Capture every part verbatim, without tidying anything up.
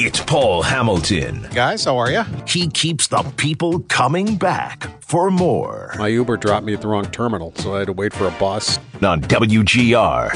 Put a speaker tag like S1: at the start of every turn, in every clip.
S1: It's Paul Hamilton.
S2: Guys, how are you?
S1: He keeps the people coming back for more.
S2: My Uber dropped me at the wrong terminal, so I had to wait for a bus.
S1: On W G R.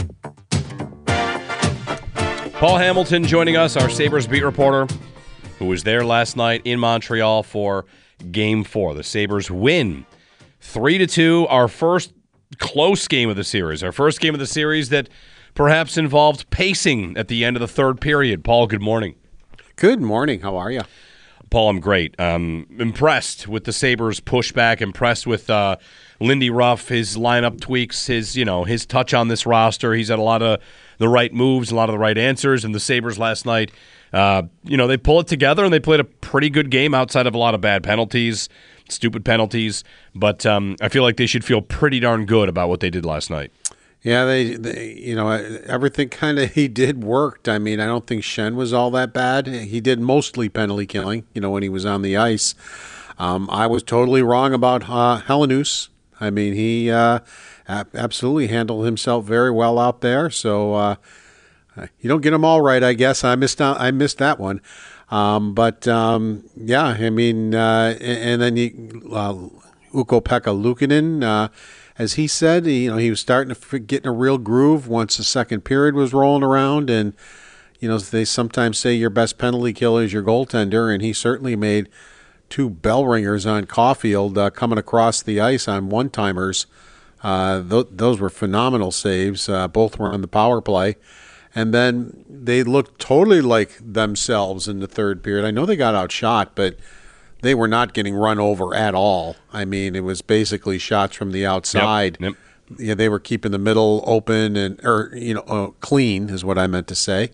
S3: Paul Hamilton joining us, our Sabres beat reporter, who was there last night in Montreal for Game four. The Sabres win three to two, our first close game of the series. Our first game of the series that perhaps involved pacing at the end of the third period. Paul, good morning.
S2: Good morning. How are you?
S3: Paul, I'm great. Um, impressed with the Sabres' pushback. Impressed with uh, Lindy Ruff, his lineup tweaks, his you know his touch on this roster. He's had a lot of the right moves, a lot of the right answers. And the Sabres last night, uh, you know, they pull it together and they played a pretty good game outside of a lot of bad penalties, stupid penalties. But um, I feel like they should feel pretty darn good about what they did last night.
S2: Yeah, they, they you know, everything kind of he did worked. I mean, I don't think Schenn was all that bad. He did mostly penalty killing, you know, when he was on the ice. Um, I was totally wrong about uh, Helenius. I mean, he uh, absolutely handled himself very well out there. So uh, you don't get them all right, I guess. I missed out. I missed that one. Um, but um, yeah, I mean, uh, and, and then you, uh, Ukko-Pekka Luukkonen. Uh, As he said, you know, he was starting to get in a real groove once the second period was rolling around. And, you know, they sometimes say your best penalty killer is your goaltender, and he certainly made two bell ringers on Caulfield uh, coming across the ice on one-timers. Uh, th- those were phenomenal saves. Uh, both were on the power play. And then they looked totally like themselves in the third period. I know they got outshot, but they were not getting run over at all. I mean, it was basically shots from the outside.
S3: Yep, yep.
S2: Yeah, they were keeping the middle open and, or you know, uh, clean is what I meant to say.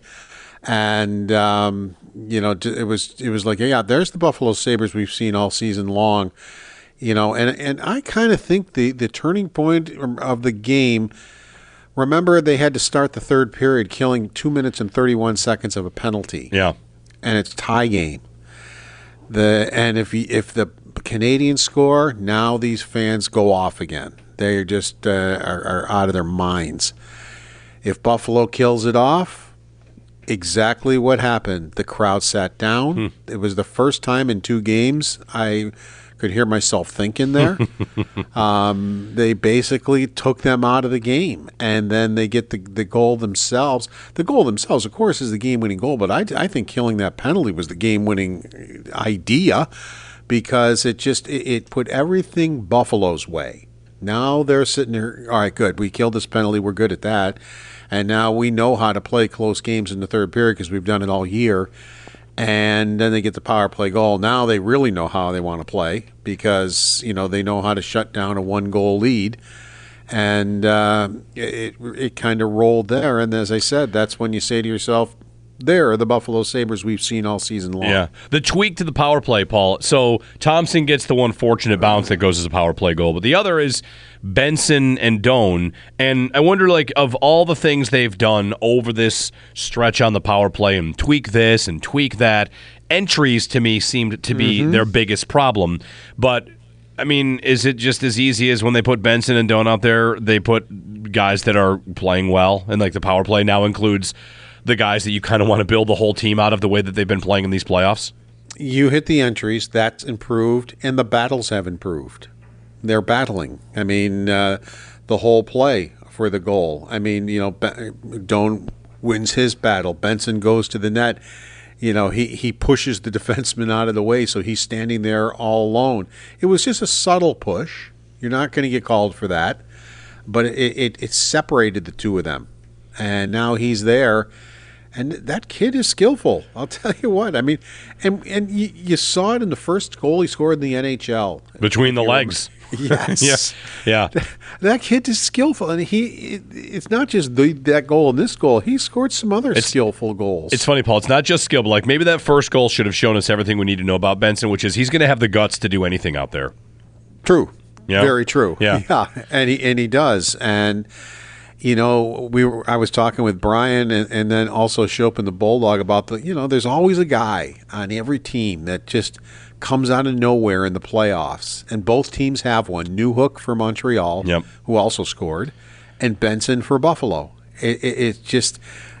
S2: And um, you know, it was it was like, yeah, there's the Buffalo Sabres we've seen all season long. You know, and and I kind of think the the turning point of the game. Remember, they had to start the third period killing two minutes and thirty-one seconds of a penalty.
S3: Yeah,
S2: and it's tie game. The and if you, if the Canadians score, now these fans go off again. They just uh, are, are out of their minds. If Buffalo kills it off, exactly what happened. The crowd sat down. Hmm. It was the first time in two games I could hear myself thinking there. um, they basically took them out of the game, and then they get the, the goal themselves. The goal themselves, of course, is the game-winning goal, but I, I think killing that penalty was the game-winning idea because it just it, it put everything Buffalo's way. Now they're sitting there, all right, good, we killed this penalty, we're good at that, and now we know how to play close games in the third period because we've done it all year. And then they get the power play goal. Now they really know how they want to play because, you know, they know how to shut down a one-goal lead. And uh, it it kind of rolled there. And as I said, that's when you say to yourself, there are the Buffalo Sabres we've seen all season long.
S3: Yeah. The tweak to the power play, Paul. So Thompson gets the one fortunate bounce that goes as a power play goal, but the other is Benson and Doan. And I wonder, like, of all the things they've done over this stretch on the power play and tweak this and tweak that, entries to me seemed to be mm-hmm. their biggest problem. But I mean, is it just as easy as when they put Benson and Doan out there, they put guys that are playing well, and like the power play now includes the guys that you kind of want to build the whole team out of the way that they've been playing in these playoffs?
S2: You hit the entries, that's improved, and the battles have improved. They're battling. I mean, uh, the whole play for the goal. I mean, you know, Doan wins his battle. Benson goes to the net. You know, he, he pushes the defenseman out of the way, so he's standing there all alone. It was just a subtle push. You're not going to get called for that. But it, it, it separated the two of them. And now he's there. And that kid is skillful. I'll tell you what. I mean, and and you, you saw it in the first goal he scored in the N H L.
S3: Between the legs.
S2: Yes.
S3: yes. Yeah.
S2: That, that kid is skillful. And he it, it's not just the, that goal and this goal. He scored some other it's, skillful goals.
S3: It's funny, Paul. It's not just skill, but like maybe that first goal should have shown us everything we need to know about Benson, which is he's going to have the guts to do anything out there.
S2: True.
S3: Yeah.
S2: Very true.
S3: Yeah.
S2: Yeah. And he, and he does. And you know, we were, I was talking with Brian and, and then also Chopin the Bulldog about the, you know, there's always a guy on every team that just comes out of nowhere in the playoffs. And both teams have one. Newhook for Montreal,
S3: yep.
S2: who also scored, and Benson for Buffalo. It, it, it's just,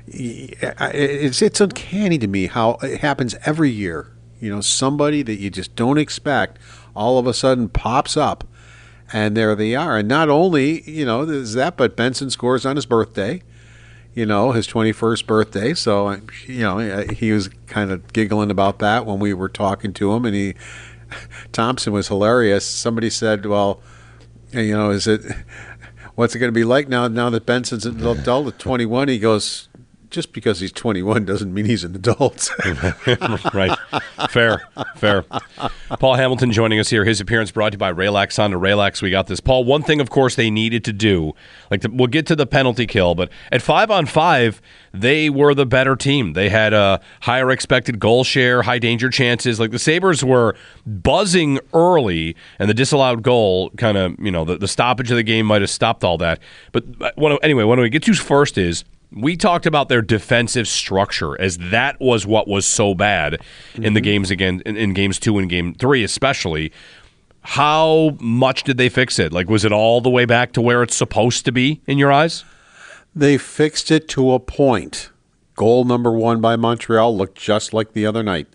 S2: it's it's uncanny to me how it happens every year. You know, somebody that you just don't expect all of a sudden pops up, and there they are. And not only, you know, is that, but Benson scores on his birthday, you know, his twenty-first birthday. So, you know, he was kind of giggling about that when we were talking to him. And he, Thompson was hilarious. Somebody said, well, you know, is it, what's it going to be like now, now that Benson's an adult at twenty-one? He goes, just because he's twenty-one doesn't mean he's an adult.
S3: Right. Fair. Fair. Paul Hamilton joining us here. His appearance brought to you by Raylax Honda. Raylax, we got this. Paul, one thing, of course, they needed to do, like the, we'll get to the penalty kill, but at five on five, they were the better team. They had a higher expected goal share, high danger chances. Like the Sabres were buzzing early, and the disallowed goal kind of, you know, the, the stoppage of the game might have stopped all that. But what, anyway, what we get to first is, we talked about their defensive structure as that was what was so bad mm-hmm. in the games again, in, in games two and game three especially. How much did they fix it? Like, was it all the way back to where it's supposed to be in your eyes?
S2: They fixed it to a point. Goal number one by Montreal looked just like the other night.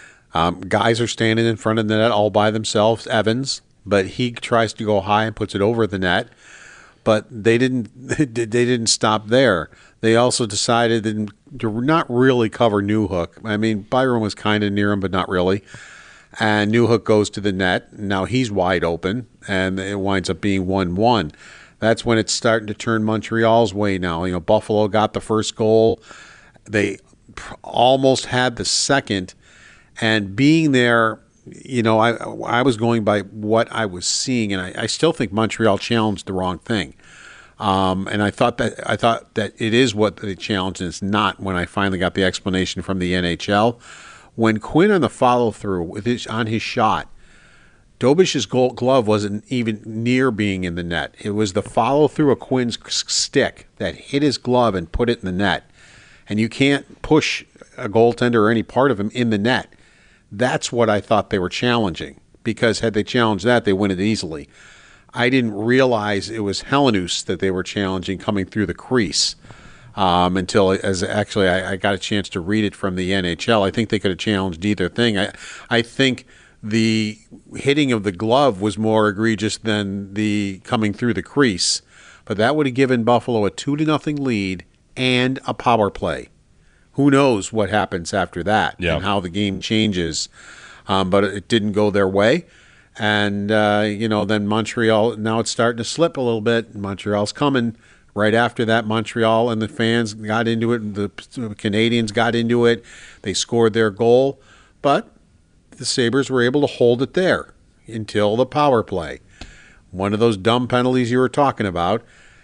S2: Um, guys are standing in front of the net all by themselves, Evans, but he tries to go high and puts it over the net. But they didn't. They didn't stop there. They also decided to not really cover Newhook. I mean, Byron was kind of near him, but not really. And Newhook goes to the net. Now he's wide open, and it winds up being one one. That's when it's starting to turn Montreal's way now. You know, Buffalo got the first goal. They almost had the second. And being there, you know, I I was going by what I was seeing, and I, I still think Montreal challenged the wrong thing. Um, and I thought that I thought that it is what they challenged, and it's not. When I finally got the explanation from the N H L, when Quinn on the follow through with his on his shot, Dobish's gold glove wasn't even near being in the net. It was the follow through of Quinn's stick that hit his glove and put it in the net. And you can't push a goaltender or any part of him in the net. That's what I thought they were challenging, because had they challenged that, they win it easily. I didn't realize it was Helenius that they were challenging coming through the crease um, until, as actually, I, I got a chance to read it from the N H L. I think they could have challenged either thing. I, I think the hitting of the glove was more egregious than the coming through the crease, but that would have given Buffalo a two to nothing lead and a power play. Who knows what happens after that
S3: yeah.
S2: and how the game changes, um, but it didn't go their way. And, uh, you know, then Montreal, now it's starting to slip a little bit. Montreal's coming. Right after that, Montreal and the fans got into it. The Canadians got into it. They scored their goal. But the Sabres were able to hold it there until the power play. One of those dumb penalties you were talking about.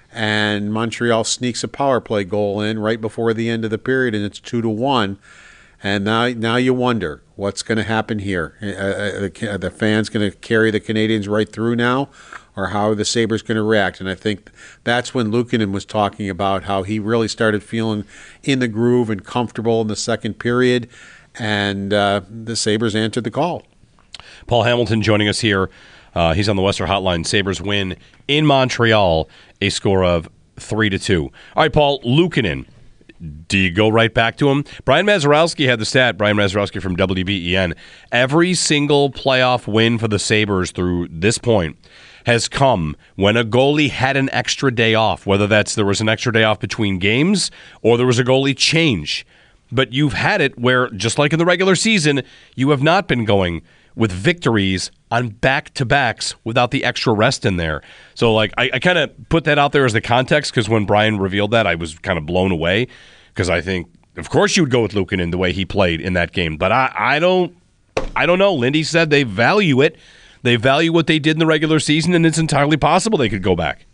S2: And Montreal sneaks a power play goal in right before the end of the period, and it's two to one. And now, now you wonder what's going to happen here. Uh, are the fans going to carry the Canadians right through now, or how are the Sabres going to react? And I think that's when Luukkonen was talking about how he really started feeling in the groove and comfortable in the second period, and uh, the Sabres answered the call.
S3: Paul Hamilton joining us here. Uh, he's on the Western Hotline. Sabres win in Montreal, a score of three to two. All right, Paul, Luukkonen. Do you go right back to him? Brian Mazurowski had the stat, Brian Mazurowski from W B E N. Every single playoff win for the Sabres through this point has come when a goalie had an extra day off, whether that's there was an extra day off between games or there was a goalie change. But you've had it where, just like in the regular season, you have not been going with victories on back-to-backs without the extra rest in there. So, like, I, I kind of put that out there as the context, because when Brian revealed that, I was kind of blown away, because I think, of course, you would go with Luukkonen the way he played in that game. But I, I don't I don't know. Lindy said they value it. They value what they did in the regular season, and it's entirely possible they could go back.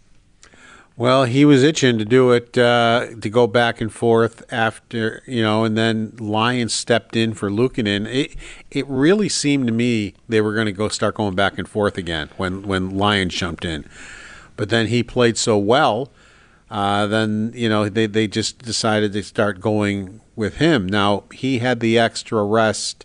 S2: Well, he was itching to do it, uh, to go back and forth after, you know, and then Lions stepped in for Luukkonen. It it really seemed to me they were going to go start going back and forth again when, when Lions jumped in. But then he played so well, uh, then, you know, they, they just decided to start going with him. Now, he had the extra rest,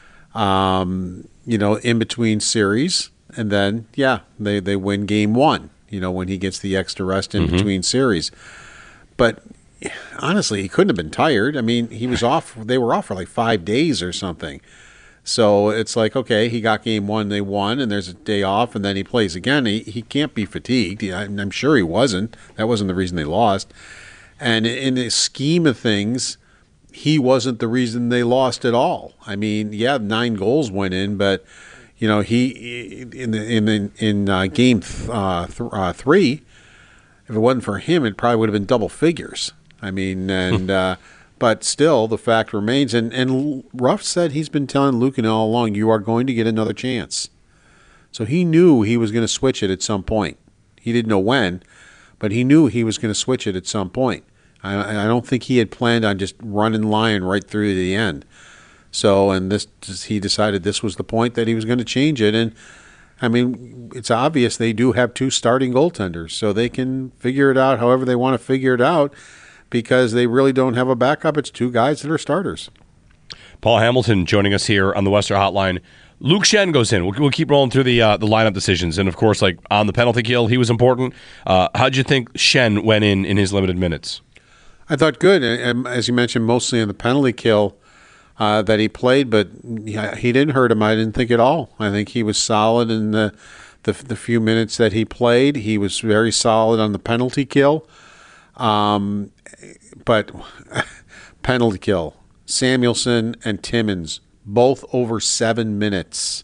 S2: um, you know, in between series, and then, yeah, they, they win game one. You know, when he gets the extra rest in mm-hmm. between series. But, honestly, he couldn't have been tired. I mean, he was off. They were off for like five days or something. So it's like, okay, he got game one, they won, and there's a day off, and then he plays again. He, he can't be fatigued. I'm sure he wasn't. That wasn't the reason they lost. And in the scheme of things, he wasn't the reason they lost at all. I mean, yeah, nine goals went in, but you know, he in the, in in, in uh, game th- uh, th- uh, three, if it wasn't for him, it probably would have been double figures. I mean, and uh, but still, the fact remains. And and Ruff said he's been telling Luukkonen all along, you are going to get another chance. So he knew he was going to switch it at some point. He didn't know when, but he knew he was going to switch it at some point. I, I don't think he had planned on just running Lyon right through to the end. So, and this he decided this was the point that he was going to change it. And I mean, it's obvious they do have two starting goaltenders, so they can figure it out however they want to figure it out, because they really don't have a backup. It's two guys that are starters.
S3: Paul Hamilton joining us here on the Western Hotline. Luke Schenn goes in. We'll, we'll keep rolling through the uh, the lineup decisions, and of course, like on the penalty kill, he was important. Uh, how'd you think Schenn went in in his limited minutes?
S2: I thought good, as you mentioned, mostly on the penalty kill uh, that he played, but he didn't hurt him. I didn't think at all. I think he was solid in the, the the few minutes that he played. He was very solid on the penalty kill. Um, but penalty kill, Samuelsson and Timmins, both over seven minutes.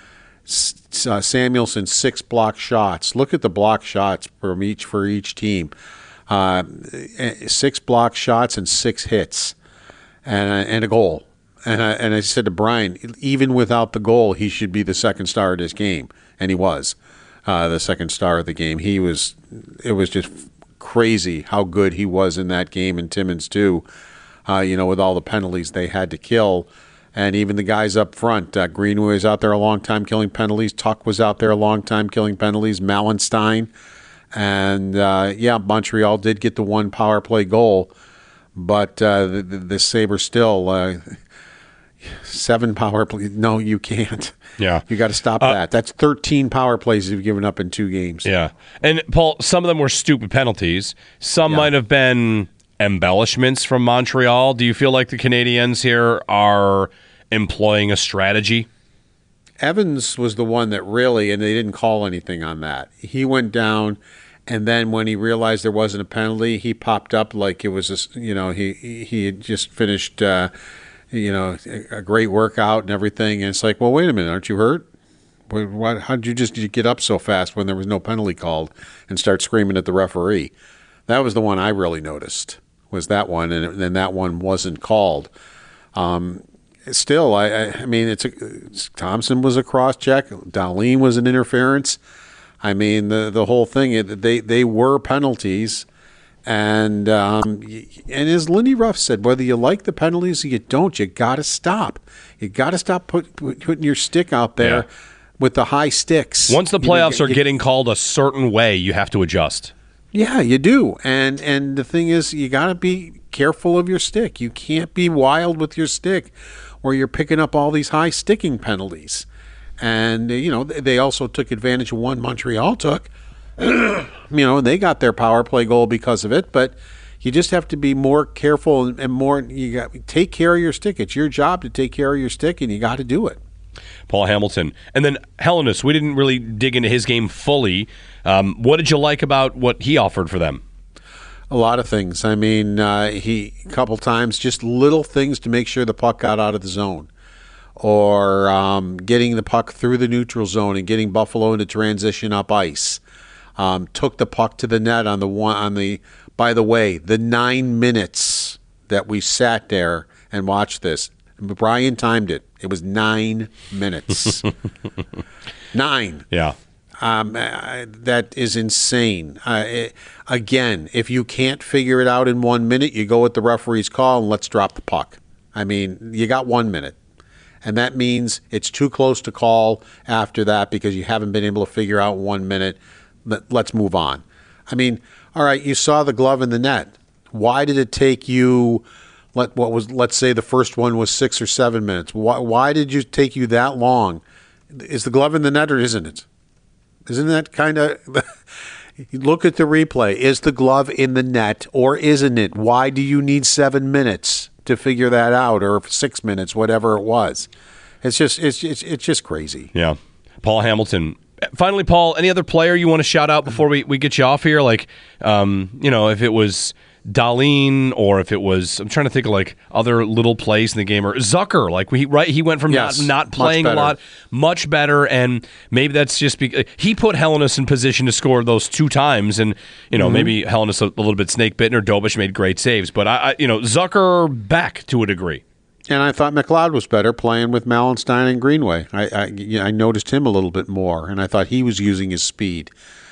S2: S- uh, Samuelsson, six block shots. Look at the block shots from each for each team. Uh, six block shots and six hits, and and a goal. And I, and I said to Brian, even without the goal, he should be the second star of this game, and he was uh, the second star of the game. He was. It was just crazy how good he was in that game, and Timmins too. Uh, you know, with all the penalties they had to kill, and even the guys up front. Uh, Greenway was out there a long time killing penalties. Tuck was out there a long time killing penalties. Mallenstein. And, uh, yeah, Montreal did get the one power play goal, but uh, the, the, the Sabres still, uh, seven power play. No, you can't.
S3: Yeah.
S2: You got to stop uh, that. That's thirteen power plays you've given up in two games.
S3: Yeah. And, Paul, some of them were stupid penalties. Some yeah. might have been embellishments from Montreal. Do you feel like the Canadiens here are employing a strategy?
S2: Evans was the one that really, and they didn't call anything on that. He went down, and then when he realized there wasn't a penalty, he popped up like it was, a, you know, he he had just finished, uh, you know, a great workout and everything. And it's like, well, wait a minute, aren't you hurt? What, how did you just get up so fast when there was no penalty called and start screaming at the referee? That was the one I really noticed, was that one, and then that one wasn't called. Um Still, I, I mean, it's a, Thompson was a cross check. Dahlin was an interference. I mean, the the whole thing. They they were penalties, and um, and as Lindy Ruff said, whether you like the penalties or you don't, you got to stop. You got to stop put, put, putting your stick out there yeah. with the high sticks.
S3: Once the playoffs
S2: you,
S3: are you, getting called a certain way, you have to adjust.
S2: Yeah, you do. And and the thing is, you got to be careful of your stick. You can't be wild with your stick, where you're picking up all these high sticking penalties. And, you know, they also took advantage of one Montreal took. You know, they got their power play goal because of it, but you just have to be more careful and more, you got take care of your stick. It's your job to take care of your stick, and you got to do it.
S3: Paul Hamilton. And then Helenius, we didn't really dig into his game fully. Um, what did you like about what he offered for them?
S2: A lot of things. I mean, uh, he a couple times, just little things to make sure the puck got out of the zone, or um, getting the puck through the neutral zone and getting Buffalo into transition up ice. Um, took the puck to the net on the one on the. By the way, the nine minutes that we sat there and watched this, Brian timed it. It was nine minutes. Nine.
S3: Yeah.
S2: Um, uh, that is insane. Uh, it, again, if you can't figure it out in one minute, you go with the referee's call and let's drop the puck. I mean, you got one minute. And that means it's too close to call after that because you haven't been able to figure out one minute. Let, let's move on. I mean, all right, you saw the glove in the net. Why did it take you, let what was let's say the first one was six or seven minutes? Why, why did it take you that long? Is the glove in the net or isn't it? Isn't that kind of Look at the replay. Is the glove in the net or isn't it? Why do you need seven minutes to figure that out, or six minutes, whatever it was? It's just it's it's, it's just crazy.
S3: Yeah. Paul Hamilton. Finally, Paul, any other player you want to shout out before we, we get you off here? Like, um, you know, if it was Dahlin, or if it was, I'm trying to think of like other little plays in the game, or Zucker, like we right, he went from
S2: yes,
S3: not, not playing a lot, much better, and maybe that's just because he put Helenius in position to score those two times, and you know mm-hmm. maybe Helenius a, a little bit snake bitten, or Dobish made great saves, but I, I, you know, Zucker back to a degree.
S2: And I thought McLeod was better playing with Malenstein and Greenway. I I, you know, I noticed him a little bit more, and I thought he was using his speed.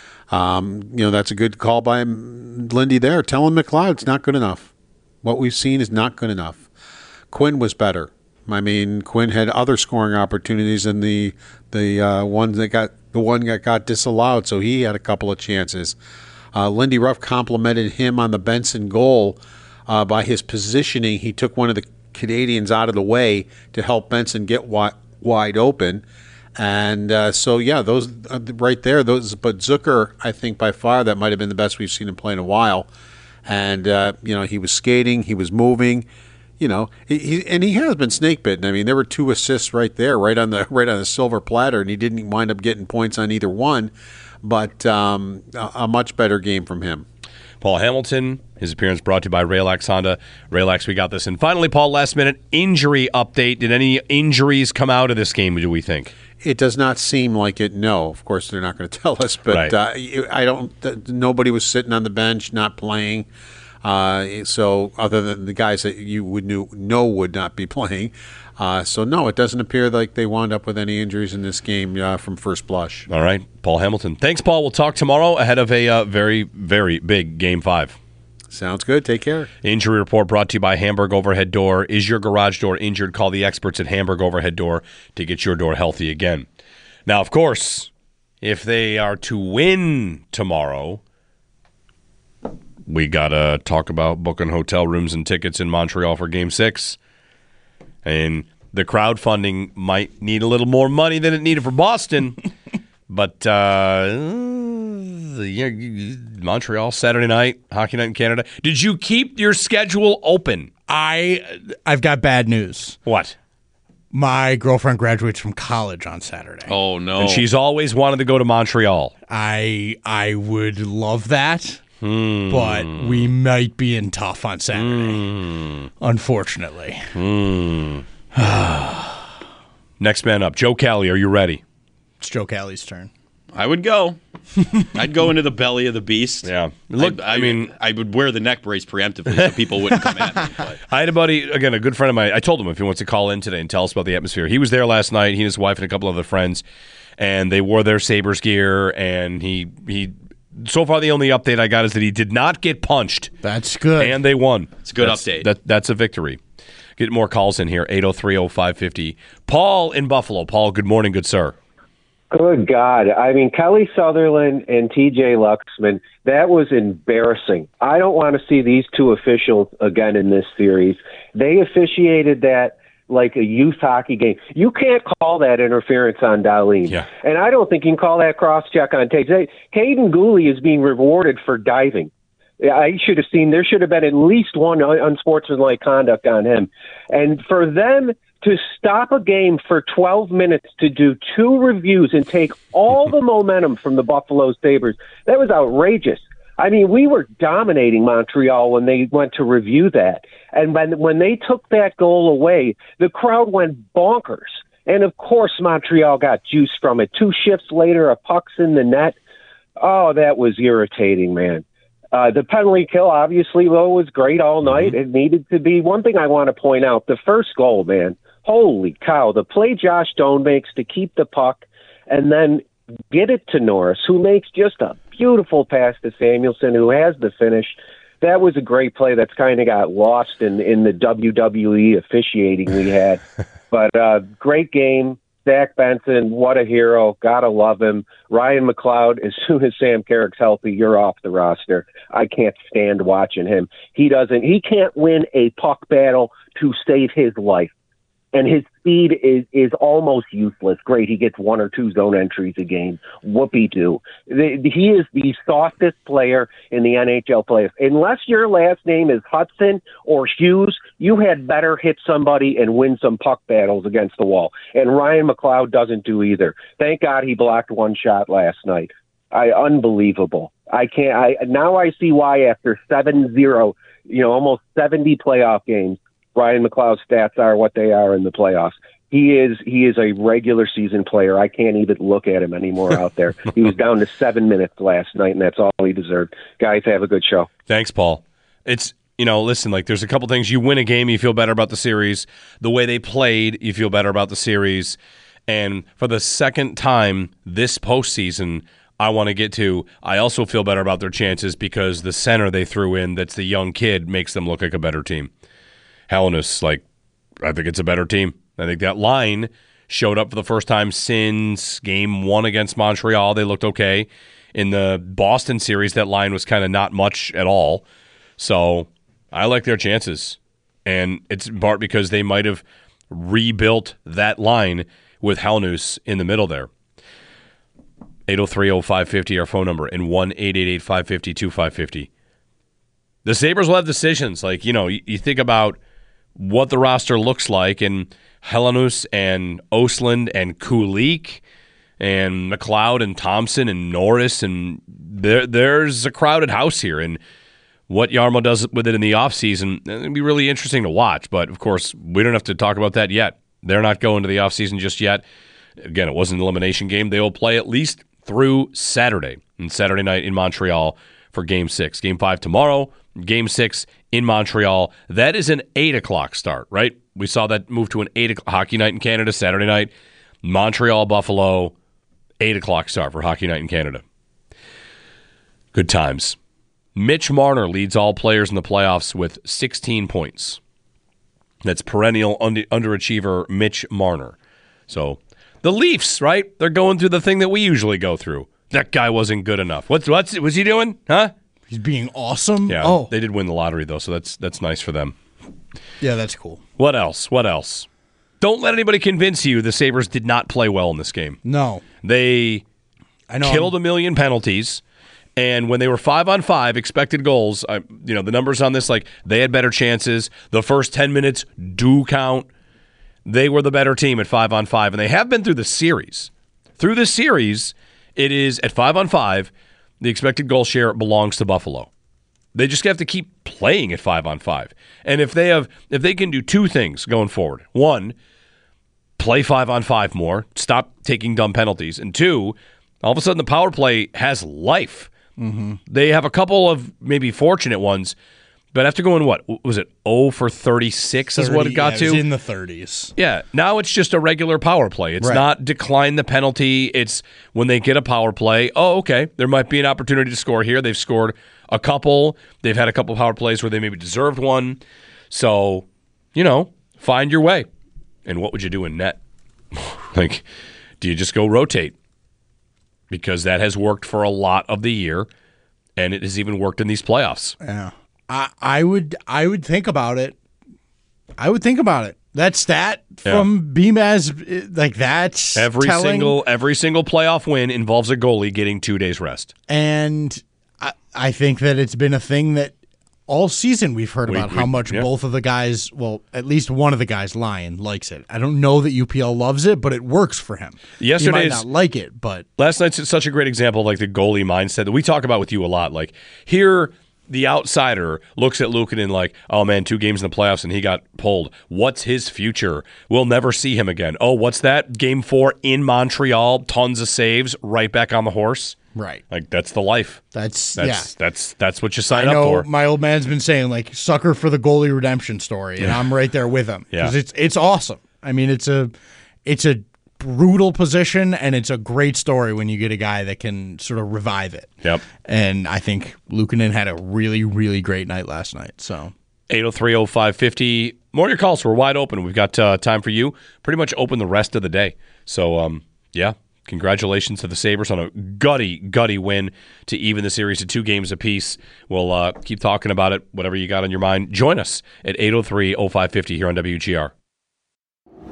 S2: Um, you know, that's a good call by Lindy there. Telling McLeod it's not good enough. What we've seen is not good enough. Quinn was better. I mean, Quinn had other scoring opportunities than the the uh, ones that got the one that got disallowed, so he had a couple of chances. Uh, Lindy Ruff complimented him on the Benson goal uh, by his positioning. He took one of the Canadians out of the way to help Benson get wi- wide open. And uh, so, yeah, those uh, right there, those. But Zucker, I think by far that might have been the best we've seen him play in a while. And uh, you know, he was skating, he was moving, you know, he, he and he has been snake bitten. I mean, there were two assists right there, right on the right on the silver platter, and he didn't wind up getting points on either one. But um, a, a much better game from him.
S3: Paul Hamilton, his appearance brought to you by Raylax Honda. Raylax, we got this. And finally, Paul, last minute injury update. Did any injuries come out of this game, do we think?
S2: It does not seem like it, no. Of course, they're not going to tell us, but
S3: right.
S2: uh, I don't. Nobody was sitting on the bench, not playing. Uh, so other than the guys that you would knew, know would not be playing. Uh, so, no, it doesn't appear like they wound up with any injuries in this game uh, from first blush.
S3: All right, Paul Hamilton. Thanks, Paul. We'll talk tomorrow ahead of a uh, very, very big Game five.
S2: Sounds good. Take care.
S3: Injury report brought to you by Hamburg Overhead Door. Is your garage door injured? Call the experts at Hamburg Overhead Door to get your door healthy again. Now, of course, if they are to win tomorrow, we got to talk about booking hotel rooms and tickets in Montreal for Game six. And the crowdfunding might need a little more money than it needed for Boston. But uh, yeah, Montreal, Saturday night, Hockey Night in Canada. Did you keep your schedule open?
S4: I, I've got bad news.
S3: What?
S4: My girlfriend graduates from college on Saturday.
S5: Oh, no.
S3: And she's always wanted to go to Montreal.
S4: I I would love that,
S3: Hmm.
S4: but we might be in tough on Saturday,
S3: Hmm.
S4: unfortunately.
S3: Hmm. Next man up. Joe Kelly, are you ready?
S4: It's Joe Kelly's turn.
S5: I would go. I'd go into the belly of the beast.
S3: Yeah. Look,
S5: I, I,
S3: I mean,
S5: I would wear the neck brace preemptively so people wouldn't come at me. But.
S3: I had a buddy, again, a good friend of mine. I told him if he wants to call in today and tell us about the atmosphere. He was there last night, he and his wife and a couple other friends, and they wore their Sabres gear, and he he. So far, the only update I got is that he did not get punched.
S4: That's good.
S3: And they won.
S5: It's a good
S3: that's,
S5: update.
S3: That, that's a victory. Get more calls in here, eight oh three oh five five oh. Paul in Buffalo. Paul, good morning, good sir.
S6: Good God. I mean, Kelly Sutherland and T J Luxman, that was embarrassing. I don't want to see these two officials again in this series. They officiated that like a youth hockey game. You can't call that interference on Dahlin.
S3: Yeah.
S6: And I don't think you can call that cross-check on Tate. Caden Gooley is being rewarded for diving. I should have seen, there should have been at least one unsportsmanlike conduct on him. And for them to stop a game for twelve minutes to do two reviews and take all the momentum from the Buffalo Sabres, that was outrageous. I mean, we were dominating Montreal when they went to review that. And when, when they took that goal away, the crowd went bonkers. And, of course, Montreal got juice from it. Two shifts later, a puck's in the net. Oh, that was irritating, man. Uh, the penalty kill, obviously, though, was great all night. It needed to be. One thing I want to point out, the first goal, man, holy cow, the play Josh Doan makes to keep the puck and then get it to Norris, who makes just a beautiful pass to Samuelson, who has the finish. That was a great play that's kind of got lost in, in the W W E officiating we had. But uh, great game. Zach Benson, what a hero. Gotta love him. Ryan McLeod, as soon as Sam Carrick's healthy, you're off the roster. I can't stand watching him. He doesn't, he can't win a puck battle to save his life. And his speed is, is almost useless. Great, he gets one or two zone entries a game. Whoopee-doo. The, he is the softest player in the N H L playoffs. Unless your last name is Hudson or Hughes, you had better hit somebody and win some puck battles against the wall. And Ryan McLeod doesn't do either. Thank God he blocked one shot last night. I unbelievable. I can't. I now I see why after seven zero, you know, almost seventy playoff games, Ryan McLeod's stats are what they are in the playoffs. He is he is a regular season player. I can't even look at him anymore out there. He was down to seven minutes last night, and that's all he deserved. Guys, have a good show.
S3: Thanks, Paul. It's, you know, listen, like there's a couple things. You win a game, you feel better about the series. The way they played, you feel better about the series. And for the second time this postseason, I want to get to, I also feel better about their chances because the center they threw in, that's the young kid, makes them look like a better team. Helenius, like, I think it's a better team. I think that line showed up for the first time since game one against Montreal. They looked okay. In the Boston series, that line was kind of not much at all. So I like their chances. And it's in part because they might have rebuilt that line with Helenius in the middle there. eight oh three oh five five oh, our phone number, and one eight eight eight five five zero two five five zero. The Sabres will have decisions. Like, you know, you, you think about what the roster looks like, and Helenius and Östlund and Kulich and McLeod and Thompson and Norris, and there there's a crowded house here. And what Jarmo does with it in the offseason, it'll be really interesting to watch. But, of course, we don't have to talk about that yet. They're not going to the offseason just yet. Again, it wasn't an elimination game. They will play at least through Saturday, and Saturday night in Montreal for Game six. Game five tomorrow, Game six in Montreal. That is an eight o'clock start, right? We saw that move to an eight o'clock hockey night in Canada Saturday night. Montreal, Buffalo, eight o'clock start for hockey night in Canada. Good times. Mitch Marner leads all players in the playoffs with sixteen points. That's perennial under- underachiever Mitch Marner. So the Leafs, right? They're going through the thing that we usually go through. That guy wasn't good enough. What's what's what's he doing? Huh?
S4: He's being awesome.
S3: Yeah.
S4: Oh,
S3: They did win the lottery though, so that's that's nice for them.
S4: yeah, that's cool.
S3: What else? What else? Don't let anybody convince you the Sabres did not play well in this game.
S4: No,
S3: They
S4: I know.
S3: killed a million penalties, and when they were five on five, expected goals, I, you know, the numbers on this, like, they had better chances. The first ten minutes do count. They were the better team at five on five, and they have been through the series. Through the series, it is at five on five, the expected goal share belongs to Buffalo. They just have to keep playing at five on five. And if they have, if they can do two things going forward: one, play five on five more, stop taking dumb penalties, and two, all of a sudden the power play has life. Mm-hmm. They have a couple of maybe fortunate ones, but after going, what was it, oh for thirty-six is what it got
S4: yeah,
S3: to?
S4: It was in the thirties.
S3: Yeah, now it's just a regular power play. It's
S4: Right.
S3: not decline the penalty. It's when they get a power play, oh, okay, there might be an opportunity to score here. They've scored a couple. They've had a couple power plays where they maybe deserved one. So, you know, find your way. And what would you do in net? Like, do you just go rotate? Because that has worked for a lot of the year, and it has even worked in these playoffs.
S4: Yeah, I, I would, I would think about it. I would think about it. That stat from B M A S, like that's
S3: Every
S4: telling.
S3: single every single playoff win involves a goalie getting two days rest.
S4: And I, I think that it's been a thing that all season we've heard
S3: We-
S4: about
S3: we-
S4: how much
S3: yeah.
S4: both of the guys, well, at least one of the guys, Lyon, likes it. I don't know that U P L loves it, but it works for him. He might
S3: Yesterday's-
S4: not like it, but
S3: Last night's such a great example of like the goalie mindset that we talk about with you a lot. Like, here, the outsider looks at Luukkonen like, oh man, two games in the playoffs and he got pulled. What's his future? We'll never see him again. Oh, what's that? Game four in Montreal, tons of saves, right back on the horse.
S4: right.
S3: Like, that's the life.
S4: That's,
S3: That's
S4: yeah.
S3: that's that's what you sign
S4: I
S3: up
S4: know
S3: for.
S4: my old man's been saying like sucker for the goalie redemption story, and I'm right there with him
S3: Yeah.
S4: because it's it's awesome. I mean, it's a it's a brutal position, and it's a great story when you get a guy that can sort of revive it.
S3: Yep.
S4: And I think Luukkonen had a really really great night last night. So
S3: eight oh three oh five five oh. More of your calls. We're wide open. We've got uh, time for you. Pretty much open the rest of the day. So, um, yeah, congratulations to the Sabres on a gutty, gutty win to even the series to two games apiece. We'll uh, keep talking about it, whatever you got on your mind. Join us at eight oh three oh five five oh here on W G R.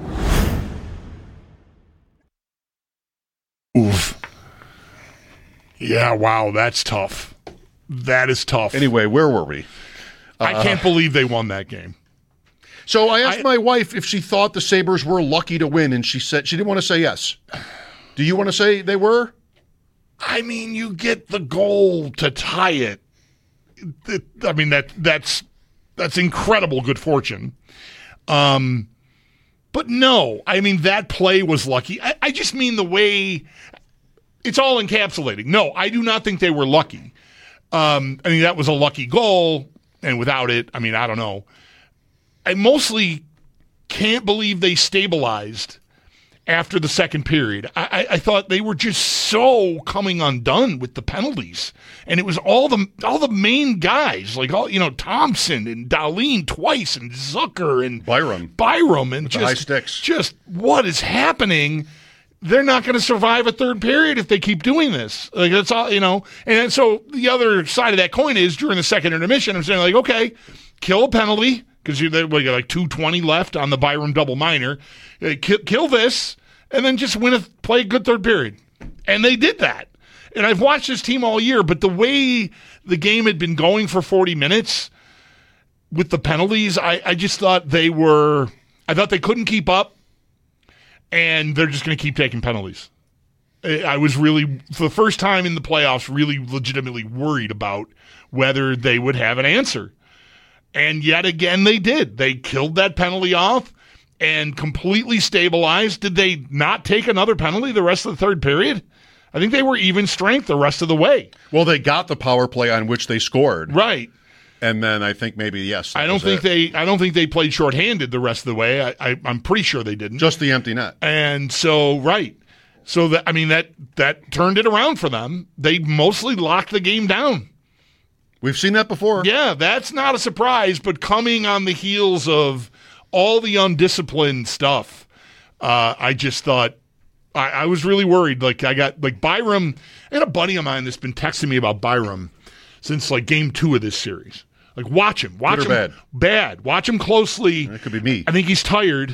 S7: Yeah, wow, that's tough. That is tough.
S8: Anyway, where were we?
S7: I can't believe they won that game.
S8: So I asked
S7: I-
S8: my wife if she thought the Sabres were lucky to win, and she said she didn't want to say yes. Do you want to say they were?
S7: I mean, you get the goal to tie it. It- I mean, that that's that's incredible good fortune. Um, but no, I mean, that play was lucky. I, I just mean the way it's all encapsulating. No, I do not think they were lucky. Um, I mean, that was a lucky goal, and without it, I mean, I don't know. I mostly can't believe they stabilized after the second period. I, I, I thought they were just so coming undone with the penalties, and it was all the all the main guys, like all you know, Thompson and Dahlin twice, and Zucker and
S8: Byram.
S7: Byram, and
S8: the
S7: just
S8: high sticks.
S7: just what is happening? They're not going to survive a third period if they keep doing this. Like that's all you know. And then, so the other side of that coin is during the second intermission, I'm saying like, okay, kill a penalty because you we got like two twenty left on the Byram double minor. Uh, kill, kill this. And then just win a play a good third period. And they did that. And I've watched this team all year, but the way the game had been going for forty minutes with the penalties, I, I just thought they were I thought they couldn't keep up, and they're just going to keep taking penalties. I, I was really, for the first time in the playoffs, really legitimately worried about whether they would have an answer. And yet again, they did. They killed that penalty off and completely stabilized. Did they not take another penalty the rest of the third period? I think they were even strength the rest of the way.
S8: Well, they got the power play on which they scored.
S7: Right.
S8: And then I think maybe, yes.
S7: I don't
S8: was
S7: think
S8: it.
S7: they I don't think they played shorthanded the rest of the way. I, I, I'm pretty sure they didn't.
S8: Just the empty net.
S7: And so, right. So, that I mean, that that turned it around for them. They mostly locked the game down.
S8: We've seen that before.
S7: Yeah, that's not a surprise, but coming on the heels of all the undisciplined stuff, uh, I just thought, I, I was really worried. Like, I got, like, Byram, I had a buddy of mine that's been texting me about Byram since, like, game two of this series. Like, watch him. Watch
S8: Good or
S7: him.
S8: bad?
S7: Bad. Watch him closely.
S8: That could be me.
S7: I think he's tired,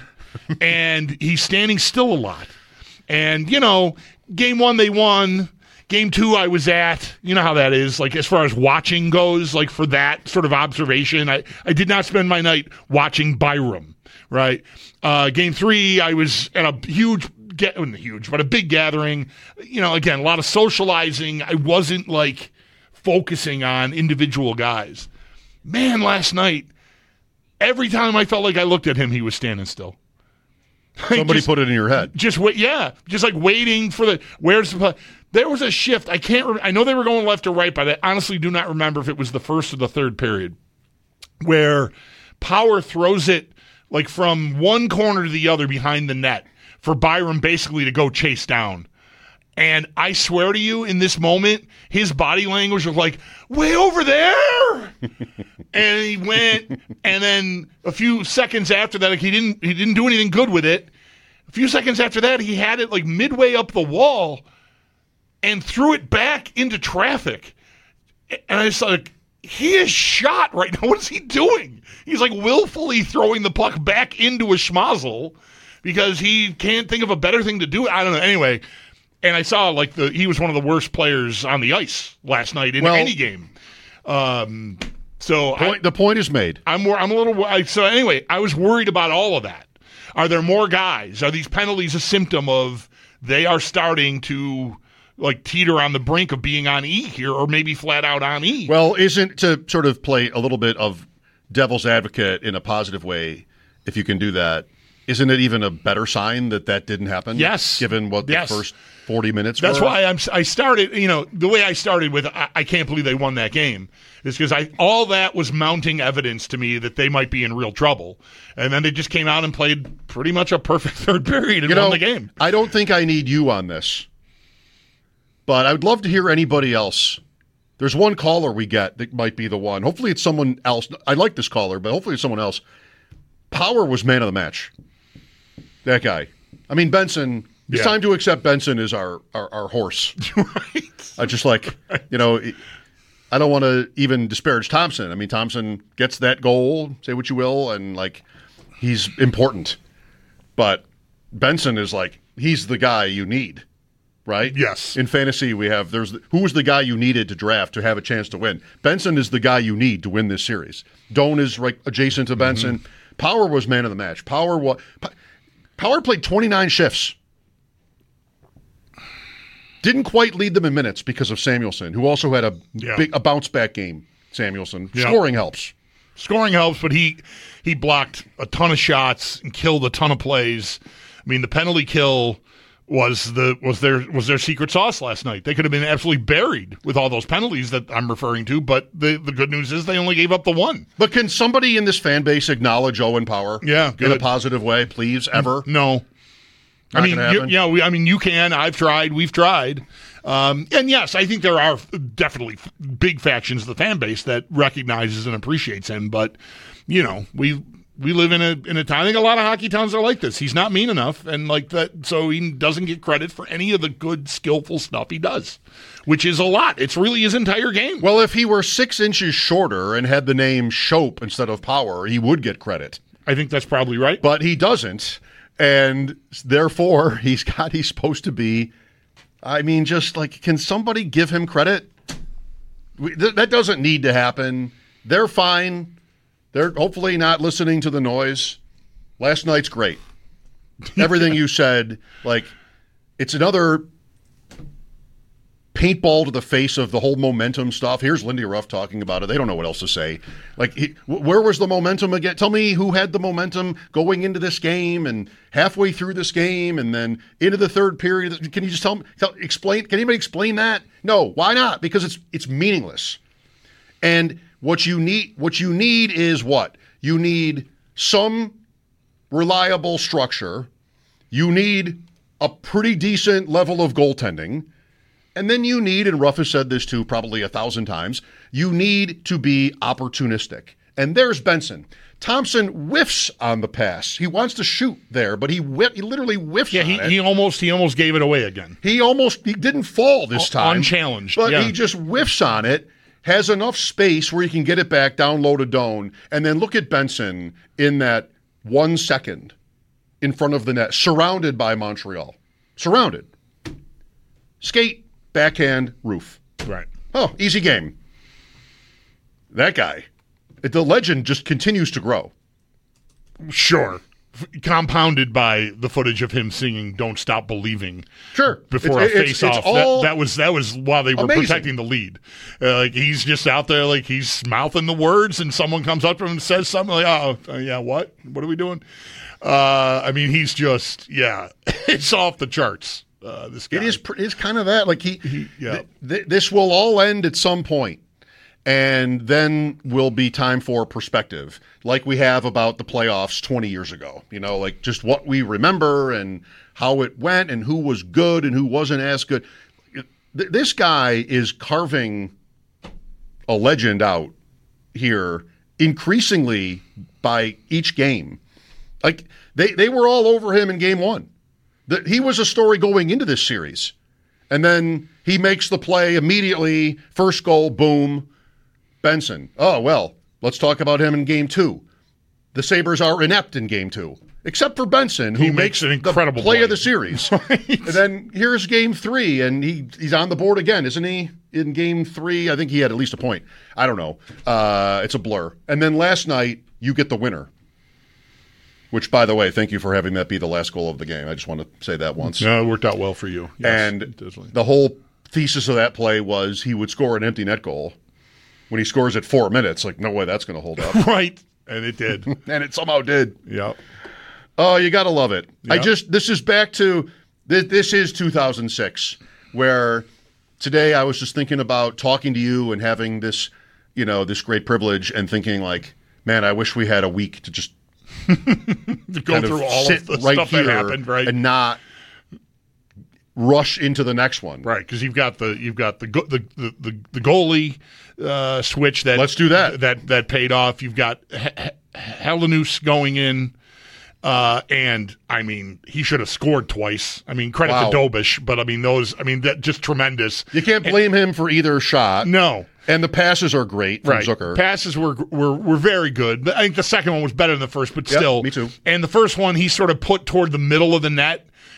S7: and he's standing still a lot. And, you know, game one, they won. Game two, I was at. You know how that is, like, as far as watching goes, like, for that sort of observation. I, I did not spend my night watching Byram, right? Uh, game three, I was at a huge, get, well, huge, but a big gathering. You know, again, a lot of socializing. I wasn't, like, focusing on individual guys. Man, last night, every time I felt like I looked at him, he was standing still.
S8: Somebody
S7: just,
S8: put it in your head.
S7: Just wait, yeah, just like waiting for the where's the play. There was a shift. I can't. Re- I know they were going left or right, but I honestly do not remember if it was the first or the third period, where Power throws it like from one corner to the other behind the net for Byram basically to go chase down. And I swear to you, in this moment, his body language was like, way over there. And he went, and then a few seconds after that, like he didn't he didn't do anything good with it. A few seconds after that, he had it like midway up the wall and threw it back into traffic. And I was like, he is shot right now. What is he doing? He's like willfully throwing the puck back into a schmozzle because he can't think of a better thing to do. I don't know. Anyway. And I saw like the he was one of the worst players on the ice last night in
S8: well,
S7: any game. Um, so
S8: point,
S7: I,
S8: the point is made.
S7: I'm more, I'm a little I, so anyway. I was worried about all of that. Are there more guys? Are these penalties a symptom of they are starting to like teeter on the brink of being on E here, or maybe flat out on E?
S8: Well, isn't to sort of play a little bit of devil's advocate in a positive way, if you can do that, isn't it even a better sign that that didn't happen?
S7: Yes.
S8: Given what the
S7: yes.
S8: first forty minutes
S7: That's
S8: were?
S7: why I'm, I started, you know, the way I started with, I, I can't believe they won that game, is because I all that was mounting evidence to me that they might be in real trouble. And then they just came out and played pretty much a perfect third period and
S8: you
S7: won
S8: know,
S7: the game.
S8: I don't think I need you on this, but I would love to hear anybody else. There's one caller we get that might be the one. Hopefully it's someone else. I like this caller, but hopefully it's someone else. Power was man of the match. That guy. I mean, Benson, it's
S7: Yeah.
S8: time to accept Benson as our, our, our horse.
S7: Right.
S8: I just like, you know, I don't want to even disparage Thompson. I mean, Thompson gets that goal, say what you will, and, like, he's important. But Benson is like, he's the guy you need. right?
S7: Yes.
S8: In fantasy, we have there's who was the guy you needed to draft to have a chance to win. Benson is the guy you need to win this series. Doan is right adjacent to Benson. Mm-hmm. Power was man of the match. Power was Power played twenty-nine shifts. Didn't quite lead them in minutes because of Samuelson, who also had a
S7: yeah.
S8: big a bounce back game. Samuelson
S7: yeah.
S8: scoring helps.
S7: Scoring helps, but he he blocked a ton of shots and killed a ton of plays. I mean, the penalty kill was the was their was their secret sauce last night. They could have been absolutely buried with all those penalties that I'm referring to, but the, the good news is they only gave up the one.
S8: But can somebody in this fan base acknowledge Owen Power?
S7: Yeah,
S8: in
S7: good.
S8: a positive way, please, ever?
S7: No.
S8: Not
S7: I mean,
S8: gonna
S7: you,
S8: happen?
S7: you know, we, I mean, you can. I've tried. We've tried. Um, and yes, I think there are definitely big factions of the fan base that recognizes and appreciates him. But you know, we we live in a in a time. I think a lot of hockey towns are like this. He's not mean enough, and like that, so he doesn't get credit for any of the good, skillful stuff he does, which is a lot. It's really his entire game.
S8: Well, if he were six inches shorter and had the name Shope instead of Power, he would get credit.
S7: I think that's probably right.
S8: But he doesn't, and therefore he's got. He's supposed to be. I mean, just like, can somebody give him credit? We, th- that doesn't need to happen. They're fine. They're hopefully not listening to the noise. Last night's great. Everything you said, like, it's another paintball to the face of the whole momentum stuff. Here's Lindy Ruff talking about it. They don't know what else to say. Like, he, where was the momentum again? Tell me who had the momentum going into this game and halfway through this game and then into the third period. Can you just tell me, tell, explain, can anybody explain that? No, why not? Because it's it's meaningless. And what you need, what you need is what? You need some reliable structure. You need a pretty decent level of goaltending. And then you need, and Ruff has said this too probably a thousand times, you need to be opportunistic. And there's Benson. Thompson whiffs on the pass. He wants to shoot there, but he whiff, he literally whiffs
S7: yeah,
S8: on
S7: he,
S8: it.
S7: he almost he almost gave it away again.
S8: He almost he didn't fall this time.
S7: Unchallenged.
S8: But
S7: yeah.
S8: he just whiffs on it, has enough space where he can get it back down low to Doan, and then look at Benson in that one second in front of the net, surrounded by Montreal. Surrounded. Skate. Backhand, roof.
S7: Right.
S8: Oh, easy game. That guy. The legend just continues to grow.
S7: Sure. F- compounded by the footage of him singing "Don't Stop Believing."
S8: Sure.
S7: Before
S8: it's,
S7: a
S8: it's,
S7: face-off.
S8: it's all
S7: that, that was that was while they were
S8: amazing.
S7: protecting the lead. Uh, like he's just out there, like he's mouthing the words, and someone comes up to him and says something like, "Oh, uh, yeah, what? What are we doing?" Uh, I mean, he's just yeah, it's off the charts. Uh, this guy.
S8: It is. It's kind of that. Like he.
S7: he yeah.
S8: th- th- this will all end at some point, and then will be time for perspective, like we have about the playoffs twenty years ago. You know, like just what we remember and how it went, and who was good and who wasn't as good. Th- this guy is carving a legend out here, increasingly by each game. Like they they were all over him in game one. That he was a story going into this series. And then he makes the play immediately. First goal, boom. Benson. Oh, well, let's talk about him in game two. The Sabres are inept in game two, except for Benson, who
S7: He
S8: makes
S7: makes an incredible
S8: the play
S7: play.
S8: of the series.
S7: Right.
S8: And then here's game three, and he he's on the board again, isn't he? In game three, I think he had at least a point. I don't know. Uh, it's a blur. And then last night, you get the winner. Which, by the way, thank you for having that be the last goal of the game. I just want to say that once.
S7: No, it worked out well for you. Yes,
S8: and the whole thesis of that play was he would score an empty net goal. When he scores at four minutes, like, no way that's going to hold up.
S7: Right. And it did.
S8: And it somehow did.
S7: Yeah.
S8: Oh, you got to love it.
S7: Yep.
S8: I just, this is back to, this, this is two thousand six, where today I was just thinking about talking to you and having this, you know, this great privilege and thinking like, man, I wish we had a week to just
S7: to go through all of the
S8: right
S7: stuff that happened, right?
S8: And not rush into the next one.
S7: Right, because you've got the you've got the go- the, the, the, the goalie uh, switch that
S8: Let's do that.
S7: that that paid off. You've got H- H- Helenus going in, uh, and I mean he should have scored twice. I mean credit
S8: Wow.
S7: to Dobish, but I mean those I mean that just tremendous.
S8: You can't blame him for either shot.
S7: No.
S8: And the passes are great from
S7: Right.
S8: Zucker.
S7: Passes were, were were very good. I think the second one was better than the first, but
S8: Yep,
S7: still.
S8: me too.
S7: And the first one, he sort of put toward the middle of the net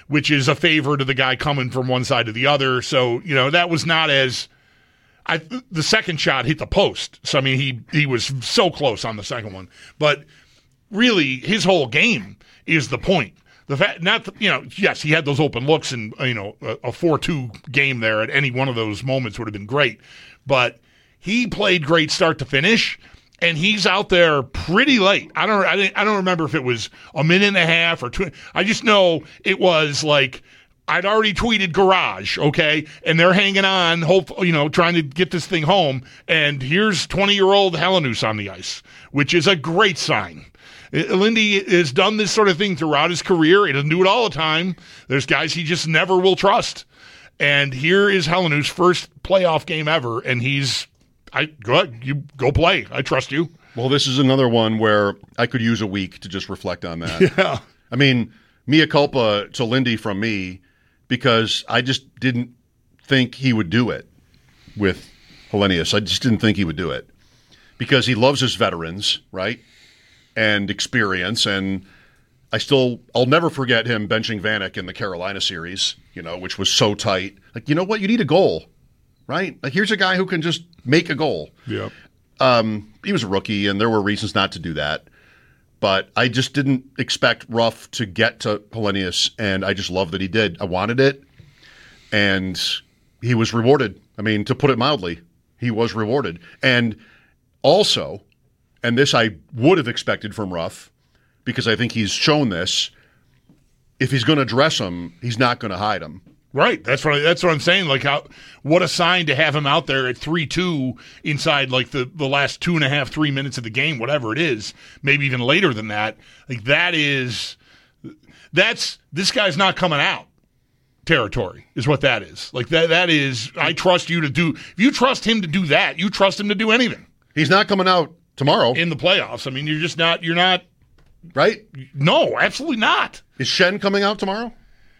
S7: which is a favor to the guy coming from one side to the other. So, you know, that was not as I the second shot hit the post. So I mean he he was so close on the second one. But really his whole game is the point. The fact, not the, you know, yes, he had those open looks, and you know, a four two game there at any one of those moments would have been great. But he played great start to finish, and he's out there pretty late. I don't, I, didn't, I don't remember if it was a minute and a half or two. I just know it was like I'd already tweeted garage, okay, and they're hanging on, hope you know, trying to get this thing home. And here's twenty year old Helenius on the ice, which is a great sign. Lindy has done this sort of thing throughout his career. He doesn't do it all the time. There's guys he just never will trust. And here is Helenius' first playoff game ever, and he's, I go ahead, you go play. I trust you.
S8: Well, this is another one where I could use a week to just reflect on that.
S7: Yeah.
S8: I mean, mea culpa to Lindy from me, because I just didn't think he would do it with Helenius. I just didn't think he would do it because he loves his veterans, right? And experience, and I still, I'll never forget him benching Vanek in the Carolina series, you know, which was so tight. Like, you know what? You need a goal, right? Like, here's a guy who can just make a goal.
S7: Yeah.
S8: Um, he was a rookie, and there were reasons not to do that. But I just didn't expect Ruff to get to Helenius, and I just love that he did. I wanted it, and he was rewarded. I mean, to put it mildly, he was rewarded. And also, and this I would have expected from Ruff, because I think he's shown this, if he's going to dress him, he's not going to hide him.
S7: Right. That's what I, that's what I'm saying. Like, how what a sign to have him out there at three two inside like the, the last two and a half, three minutes of the game, whatever it is, maybe even later than that. Like, that is that's this guy's not coming out territory is what that is. Like, that that is, I trust you to do. If you trust him to do that, you trust him to do anything.
S8: He's not coming out tomorrow
S7: in the playoffs. I mean, you're just not, you're not,
S8: right?
S7: No, absolutely not.
S8: Is Shen coming out tomorrow?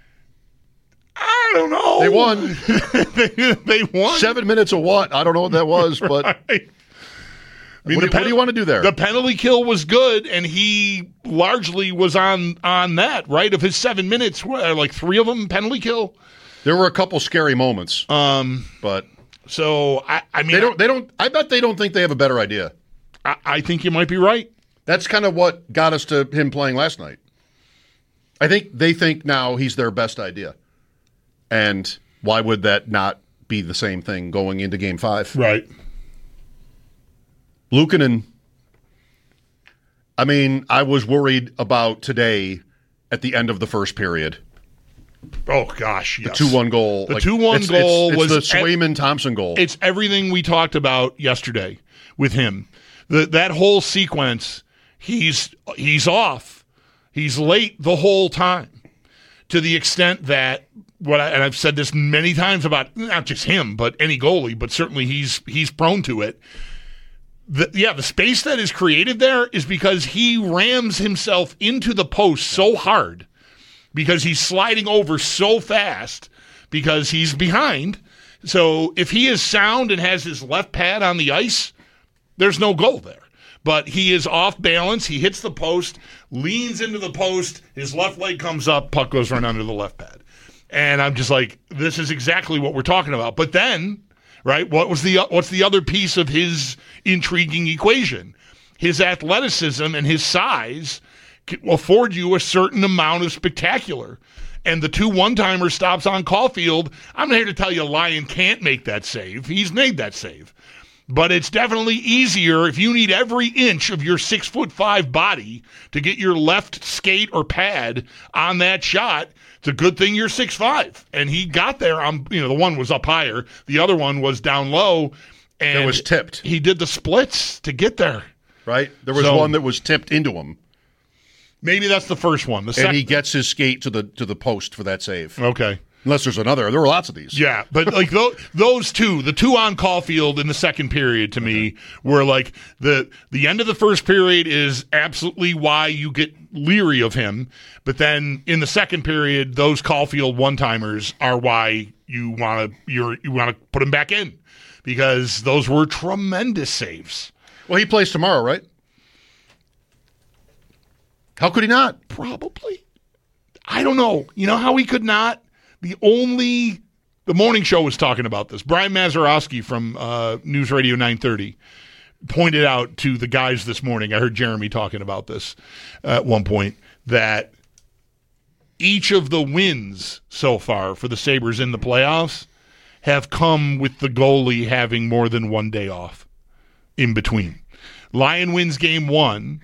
S7: I don't know.
S8: They won.
S7: they, they won.
S8: Seven minutes of what? I don't know what that was, but right. I mean, what, do, pen- what do you want to do there?
S7: The penalty kill was good, and he largely was on on that, right? Of his seven minutes, like three of them penalty kill.
S8: There were a couple scary moments,
S7: um,
S8: but
S7: so I, I mean,
S8: they don't. They don't. I bet they don't think they have a better idea.
S7: I, I think you might be right.
S8: That's kind of what got us to him playing last night. I think they think now he's their best idea. And why would that not be the same thing going into game five?
S7: Right.
S8: Luukkonen, I mean, I was worried about today at the end of the first period.
S7: Oh, gosh, yes.
S8: The two one goal.
S7: The
S8: like,
S7: two one
S8: it's,
S7: goal
S8: it's, it's
S7: was
S8: the Swayman-Thompson goal.
S7: It's everything we talked about yesterday with him. The, that whole sequence, he's he's off. He's late the whole time, to the extent that, what I, and I've said this many times about not just him, but any goalie, but certainly he's he's prone to it. The, yeah, the space that is created there is because he rams himself into the post so hard, because he's sliding over so fast, because he's behind. So if he is sound and has his left pad on the ice, there's no goal there. But he is off balance. He hits the post, leans into the post, his left leg comes up, puck goes right under the left pad. And I'm just like, this is exactly what we're talking about. But then, right, what was the what's the other piece of his intriguing equation? His athleticism and his size afford you a certain amount of spectacular. And the two one-timer stops on Caulfield, I'm not here to tell you Lyon can't make that save. He's made that save. But it's definitely easier if you need every inch of your six foot five body to get your left skate or pad on that shot. It's a good thing you're six five. And he got there on, you know, the one was up higher. The other one was down low. And
S8: it was tipped.
S7: He did the splits to get there.
S8: Right? There was
S7: So-
S8: one that was tipped into him.
S7: Maybe that's the first one. The
S8: And
S7: second,
S8: he gets his skate to the to the post for that save.
S7: okay.
S8: Unless there's another. There were lots of these.
S7: Yeah, but like those, those two, the two on Caulfield in the second period to me were like the the end of the first period is absolutely why you get leery of him, but then in the second period, those Caulfield one-timers are why you want to you you want to put him back in, because those were tremendous saves.
S8: Well, he plays tomorrow, right? How could he not?
S7: Probably. I don't know. You know how he could not? The only the morning show was talking about this. Brian Mazurowski from uh, News Radio nine thirty pointed out to the guys this morning. I heard Jeremy talking about this at one point, that each of the wins so far for the Sabres in the playoffs have come with the goalie having more than one day off in between. Lion wins game one,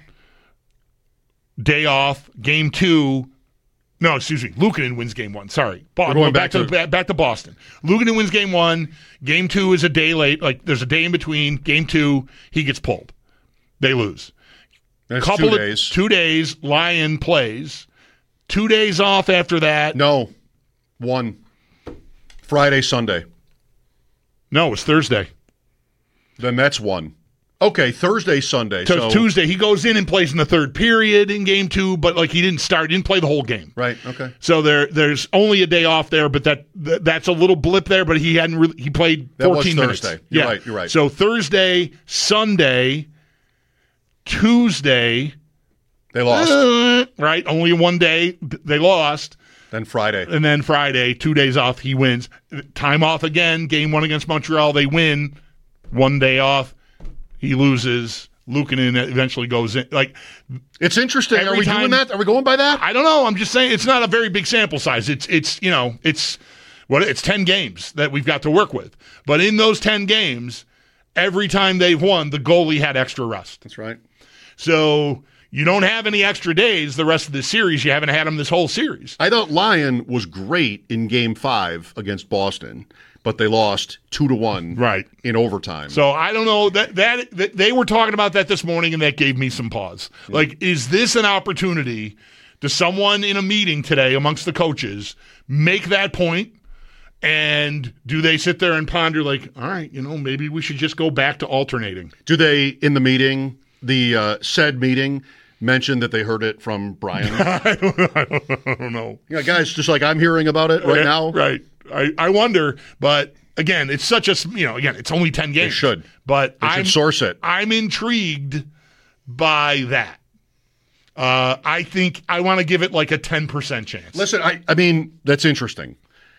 S7: day off. Game two, no, excuse me, Luukkonen wins game one. Sorry. Bo-
S8: We're going
S7: back,
S8: back
S7: to,
S8: to-
S7: back, back to Boston. Luukkonen wins game one. Game two is a day late. Like, there's a day in between. Game two, he gets pulled. They lose.
S8: That's
S7: Couple
S8: two
S7: of,
S8: days.
S7: Two days, Lion plays. Two days off after that.
S8: No, one. Friday, Sunday.
S7: No, it's Thursday.
S8: Then that's one. Okay, Thursday, Sunday.
S7: So,
S8: So
S7: Tuesday, he goes in and plays in the third period in game two, but like he didn't start, didn't play the whole game.
S8: Right. Okay.
S7: So there, there's only a day off there, but that th- that's a little blip there. But he hadn't really, he played
S8: That was
S7: fourteen minutes.
S8: Thursday. You're right, you're right.
S7: So Thursday, Sunday, Tuesday,
S8: They lost.
S7: uh, right? Only one day they lost,
S8: Then Friday.
S7: and then Friday, two days off, he wins. Time off again. Game one against Montreal, they win. One day off, he loses. Luukkonen eventually goes in. Like,
S8: It's interesting.
S7: Every
S8: Are we
S7: time-
S8: doing that? Are we going by that?
S7: I don't know. I'm just saying it's not a very big sample size. It's it's you know it's what it's ten games that we've got to work with. But in those ten games, every time they've won, the goalie had extra rest.
S8: That's right.
S7: So you don't have any extra days the rest of the series. You haven't had them this whole series.
S8: I thought Lyon was great in Game Five against Boston, but they lost two to one
S7: Right.
S8: in overtime.
S7: So I don't know that, that that they were talking about that this morning, and that gave me some pause. Like, is this an opportunity to someone in a meeting today amongst the coaches make that point? And do they sit there and ponder, like, all right, you know, maybe we should just go back to alternating?
S8: Do they, in the meeting, the uh, said meeting, mention that they heard it from Brian?
S7: I don't know. I don't, I don't know.
S8: Yeah, guys, just like I'm hearing about it right
S7: Yeah,
S8: now.
S7: Right. I, I wonder, but again, it's such a, you know, again, it's only ten games.
S8: They should.
S7: But
S8: They should
S7: I'm,
S8: source it.
S7: I'm intrigued by that. Uh, I think I want to give it like a ten percent chance.
S8: Listen, I, I mean, that's interesting.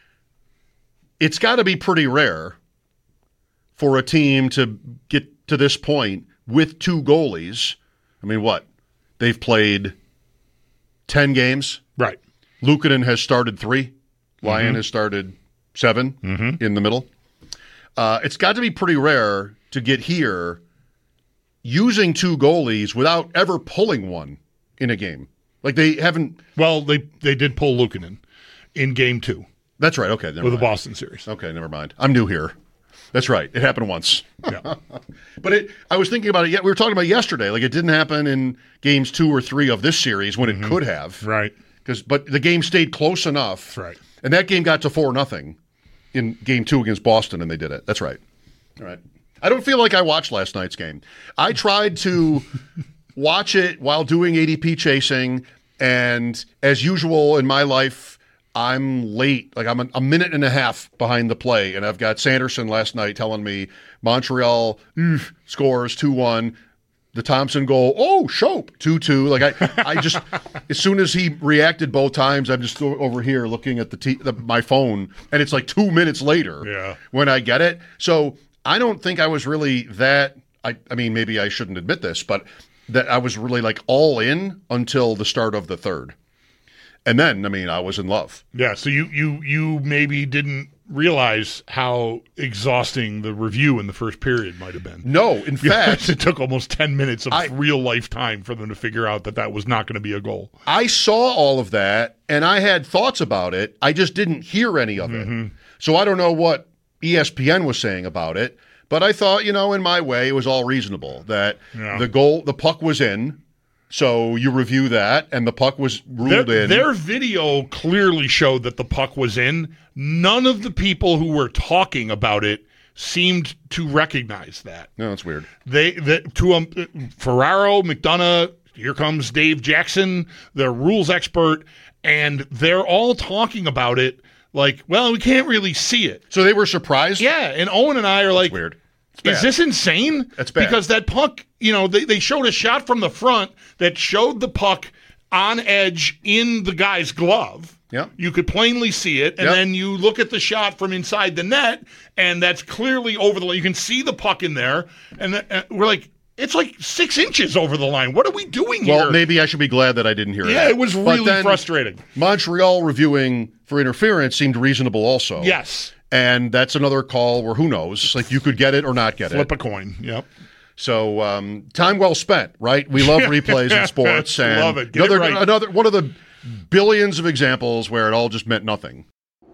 S8: It's got to be pretty rare for a team to get to this point with two goalies. I mean, what? They've played ten games.
S7: Right.
S8: Luukkonen has started three. Lyon
S7: Mm-hmm.
S8: has started seven in the middle. Uh, it's got to be pretty rare to get here using two goalies without ever pulling one in a game. Like they haven't.
S7: Well, they they did pull Luukkonen in game two
S8: That's right. Okay. Never
S7: with the
S8: mind.
S7: Boston series.
S8: Okay, never mind. I'm new here. That's right. It happened once.
S7: Yeah.
S8: But it, I was thinking about it. Yeah, we were talking about it yesterday. Like it didn't happen in games two or three of this series when it could have.
S7: Right.
S8: Because, but the game stayed close enough.
S7: That's right.
S8: And that game got to four nothing in game two against Boston, and they did it. That's right. All right. I don't feel like I watched last night's game. I tried to watch it while doing A D P chasing, and as usual in my life, I'm late. Like I'm a, a minute and a half behind the play, and I've got Sanderson last night telling me Montreal oof, scores two one. The Thompson goal, oh, Shope, two two. Like, I I just, as soon as he reacted both times, I'm just o- over here looking at the, t- the my phone, and it's like two minutes later
S7: Yeah.
S8: when I get it. So I don't think I was really that, I, I mean, maybe I shouldn't admit this, but that I was really like all in until the start of the third. And then, I mean, I was in love.
S7: Yeah. So you you you maybe didn't realize how exhausting the review in the first period might have been.
S8: No, in fact,
S7: it took almost ten minutes of
S8: I-
S7: real life time for them to figure out that that was not going to be a goal.
S8: I saw all of that and I had thoughts about it. I just didn't hear any of it. So I don't know what E S P N was saying about it, but I thought, you know, in my way, it was all reasonable that
S7: Yeah.
S8: the goal, the puck was in. So you review that and the puck was ruled
S7: Their,
S8: in.
S7: their video clearly showed that the puck was in. None of the people who were talking about it seemed to recognize that.
S8: no, that's weird.
S7: They, the, to um, Ferraro, McDonough, here comes Dave Jackson, the rules expert, and they're all talking about it like, well, we can't really see it.
S8: So they were surprised?
S7: Yeah, and Owen and I are like,
S8: Weird. It's
S7: is
S8: bad.
S7: this insane?
S8: That's bad.
S7: Because that puck, you know, they, they showed a shot from the front that showed the puck on edge in the guy's glove.
S8: Yeah.
S7: You could plainly see it, and
S8: Yep.
S7: then you look at the shot from inside the net, and that's clearly over the line. You can see the puck in there, and the, uh, we're like, it's like six inches over the line. What are we doing
S8: Well,
S7: here?
S8: maybe I should be glad that I didn't hear it.
S7: Yeah, it was
S8: But
S7: really
S8: then
S7: frustrating.
S8: Montreal reviewing for interference seemed reasonable also.
S7: Yes.
S8: And that's another call where who knows? Like you could get it or not get
S7: Flip
S8: it.
S7: a coin. Yep.
S8: So um, time well spent, right? We love replays in sports. And
S7: Love it. Get it
S8: another,
S7: right.
S8: another one of the billions of examples where it all just meant nothing.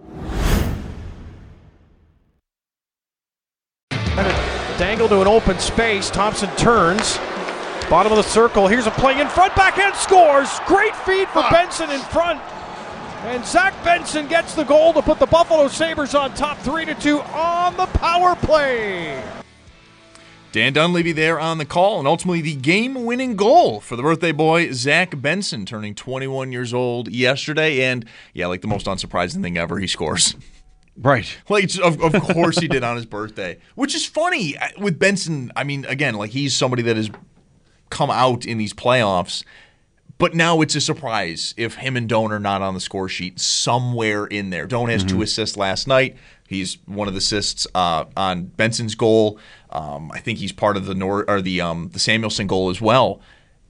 S9: Dangle to an open space. Thompson turns. Bottom of the circle. Here's a play in front. Backhand scores. Great feed for Benson in front. And Zach Benson gets the goal to put the Buffalo Sabres on top three to two on the power play.
S10: Dan Dunleavy there on the call, and ultimately the game-winning goal for the birthday boy, Zach Benson, turning twenty-one years old yesterday. And, yeah, like the most unsurprising thing ever, he scores.
S4: Right.
S10: Like, it's- of, of course he did on his birthday, which is funny with Benson. I mean, again, like he's somebody that has come out in these playoffs, but now it's a surprise if him and Doan are not on the score sheet somewhere in there. Doan has mm-hmm. two assists last night. He's one of the assists uh, on Benson's goal. Um, I think he's part of the Nor- or the um, the Samuelson goal as well.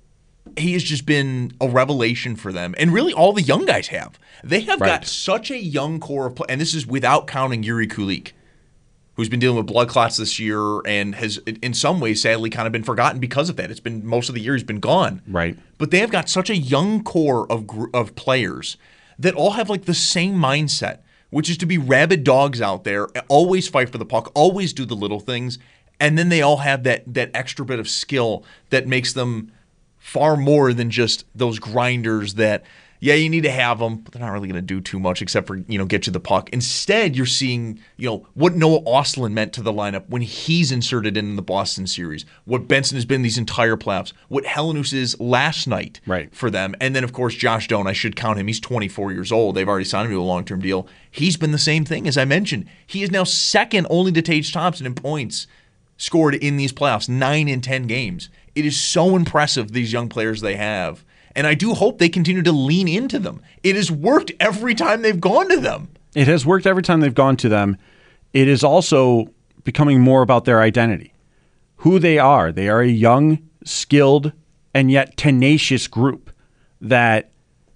S10: He has just been a revelation for them, and really all the young guys have. They have
S4: Right.
S10: got such a young core of play, and this is without counting Yuri Kulik, who's been dealing with blood clots this year and has, in some ways, sadly, kind of been forgotten because of that. It's been most of the year he's been gone.
S4: Right.
S10: But they have got such a young core of gr- of players that all have like the same mindset, which is to be rabid dogs out there, always fight for the puck, always do the little things, and then they all have that that extra bit of skill that makes them far more than just those grinders that, yeah, you need to have them, but they're not really going to do too much except for, you know, get you the puck. Instead, you're seeing, you know, what Noah Ostlund meant to the lineup when he's inserted in the Boston series, what Benson has been these entire playoffs, what Helenius is last night
S4: right.
S10: for them. And then, of course, Josh Doan, I should count him. He's twenty-four years old. They've already signed him to a long-term deal. He's been the same thing, as I mentioned. He is now second only to Tage Thompson in points scored in these playoffs, nine in ten games. It is so impressive, these young players they have. And I do hope they continue to lean into them. It has worked every time they've gone to them.
S11: It has worked every time they've gone to them. It is also becoming more about their identity, who they are. They are a young, skilled, and yet tenacious group that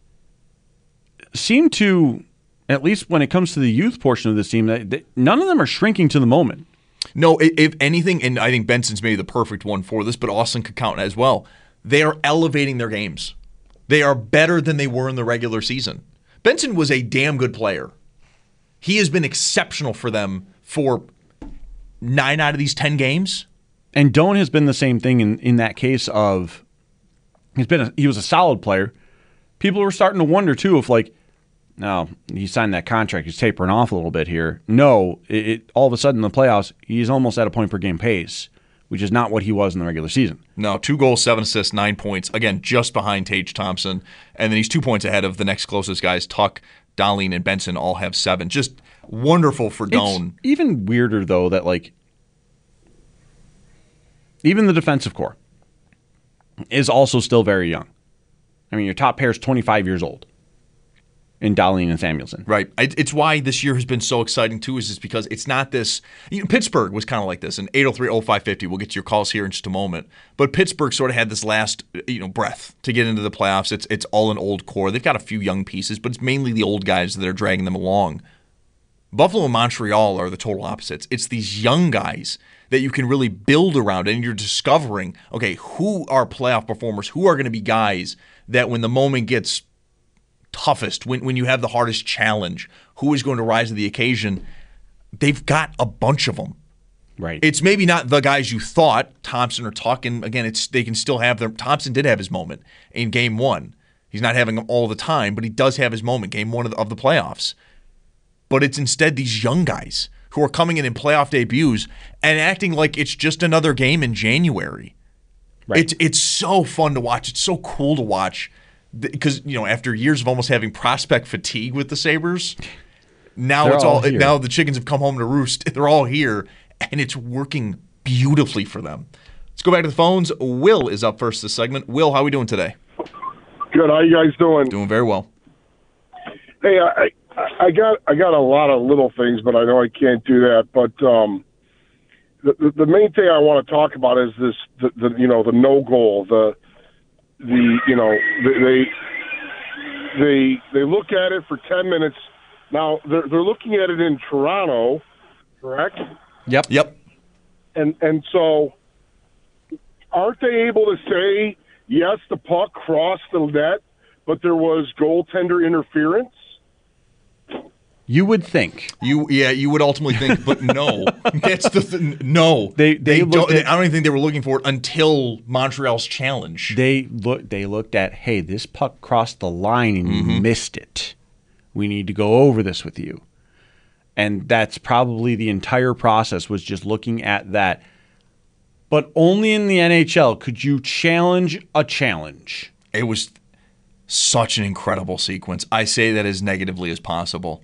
S11: seem to, at least when it comes to the youth portion of this team, that they, none of them are shrinking to the moment.
S10: No, if anything, and I think Benson's maybe the perfect one for this, but Austin could count as well. They are elevating their games. They are better than they were in the regular season. Benson was a damn good player. He has been exceptional for them for nine out of these ten games.
S11: And Doan has been the same thing in, in that case of he's been a, he was a solid player. People were starting to wonder too if like, no, he signed that contract, he's tapering off a little bit here. No, it, it all of a sudden in the playoffs, he's almost at a point per game pace, which is not what he was in the regular season.
S10: No, two goals, seven assists, nine points. Again, just behind Tage Thompson. And then he's two points ahead of the next closest guys. Tuck, Dahlin, and Benson all have seven. Just wonderful for Doan.
S11: It's even weirder, though, that, like, even the defensive core is also still very young. I mean, your top pair is twenty-five years old in Dahlin and Samuelson.
S10: Right. It's why this year has been so exciting, too, is just because it's not this you know, – Pittsburgh was kind of like this, and eight oh three oh five fifty. We'll get to your calls here in just a moment. But Pittsburgh sort of had this last you know breath to get into the playoffs. It's it's all an old core. They've got a few young pieces, but it's mainly the old guys that are dragging them along. Buffalo and Montreal are the total opposites. It's these young guys that you can really build around, and you're discovering, okay, who are playoff performers? Who are going to be guys that when the moment gets – toughest, when when you have the hardest challenge, who is going to rise to the occasion? They've got a bunch of them.
S11: Right.
S10: It's maybe not the guys you thought, Thompson or Tuck, and again, it's they can still have their. Thompson did have his moment in game one. He's not having them all the time, but he does have his moment, game one of the, of the playoffs. But it's instead these young guys who are coming in in playoff debuts and acting like it's just another game in January.
S11: Right.
S10: It's it's so fun to watch. It's so cool to watch. Because, you know, after years of almost having prospect fatigue with the Sabres, now
S11: They're
S10: it's
S11: all
S10: all,
S11: here.
S10: now the chickens have come home to roost. They're all here, and it's working beautifully for them. Let's go back to the phones. Will is up first this segment. Will, how are we doing today?
S12: Good. How you guys doing?
S10: Doing very well.
S12: Hey, I, I got I got a lot of little things, but I know I can't do that. But um, the, the the main thing I want to talk about is this: the, the you know the no goal, the the you know they they they look at it for ten minutes. Now they're they're looking at it in Toronto, correct?
S10: Yep. Yep.
S12: And and so, aren't they able to say yes, the puck crossed the net, but there was goaltender interference?
S11: You would think.
S10: You yeah, you would ultimately think, but no. That's the th- no.
S11: They they,
S10: they
S11: looked
S10: don't,
S11: at,
S10: I don't even think they were looking for it until Montreal's challenge.
S11: They look they looked at, hey, this puck crossed the line and
S10: Mm-hmm.
S11: you missed it. We need to go over this with you. And that's probably the entire process, was just looking at that. But only in the N H L could you challenge a challenge.
S10: It was such an incredible sequence. I say that as negatively as possible.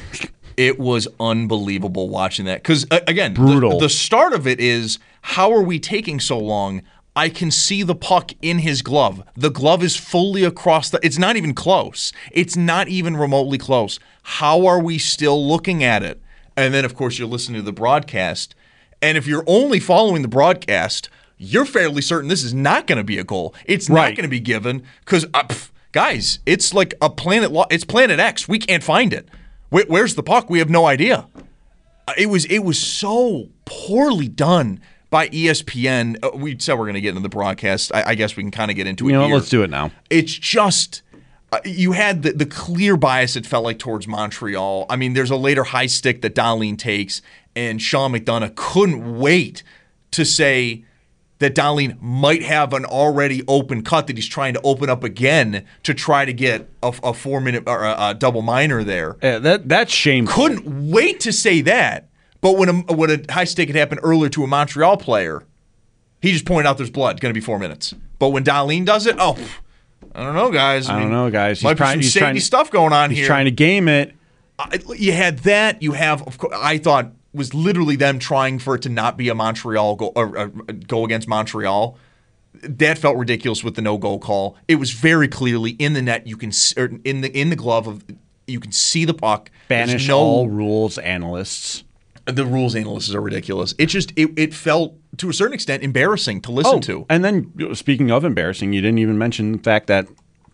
S10: It was unbelievable watching that. Because, uh, again,
S11: Brutal.
S10: The, the start of it is, how are we taking so long? I can see the puck in his glove. The glove is fully across the... It's not even close. It's not even remotely close. How are we still looking at it? And then, of course, you're listening to the broadcast. And if you're only following the broadcast, you're fairly certain this is not going to be a goal. It's not
S11: Right.
S10: going to be given because... Uh, Guys, it's like a planet. Lo- it's Planet X. We can't find it. Where, where's the puck? We have no idea. It was it was so poorly done by E S P N. Uh, we said we're going to get into the broadcast. I, I guess we can kind of get into
S11: You
S10: it
S11: know what?
S10: here.
S11: Let's do it now.
S10: It's just uh, you had the, the clear bias. It felt like towards Montreal. I mean, there's a later high stick that Dahlin takes, and Sean McDonough couldn't wait to say that Dahlin might have an already open cut that he's trying to open up again to try to get a, a four-minute or a, a double minor there.
S11: Yeah, that that's shameful.
S10: Couldn't wait to say that, but when a, when a high stick had happened earlier to a Montreal player, he just pointed out there's blood, going to be four minutes. But when Dahlin does it, oh, I don't know, guys. I,
S11: I
S10: mean,
S11: don't know, guys. He's
S10: might
S11: trying,
S10: be
S11: he's
S10: some
S11: trying
S10: shady
S11: to-
S10: stuff going on
S11: He's
S10: here.
S11: trying to game it.
S10: I- You had that. You have, of course, I thought was literally them trying for it to not be a Montreal goal or, or go against Montreal. That felt ridiculous with the no goal call. It was very clearly in the net. You can or in the in the glove of you can see the puck. There's
S11: Banish
S10: no,
S11: all rules analysts.
S10: The rules analysts are ridiculous. It just it, it felt to a certain extent embarrassing to listen
S11: Oh,
S10: to.
S11: And then speaking of embarrassing, you didn't even mention the fact that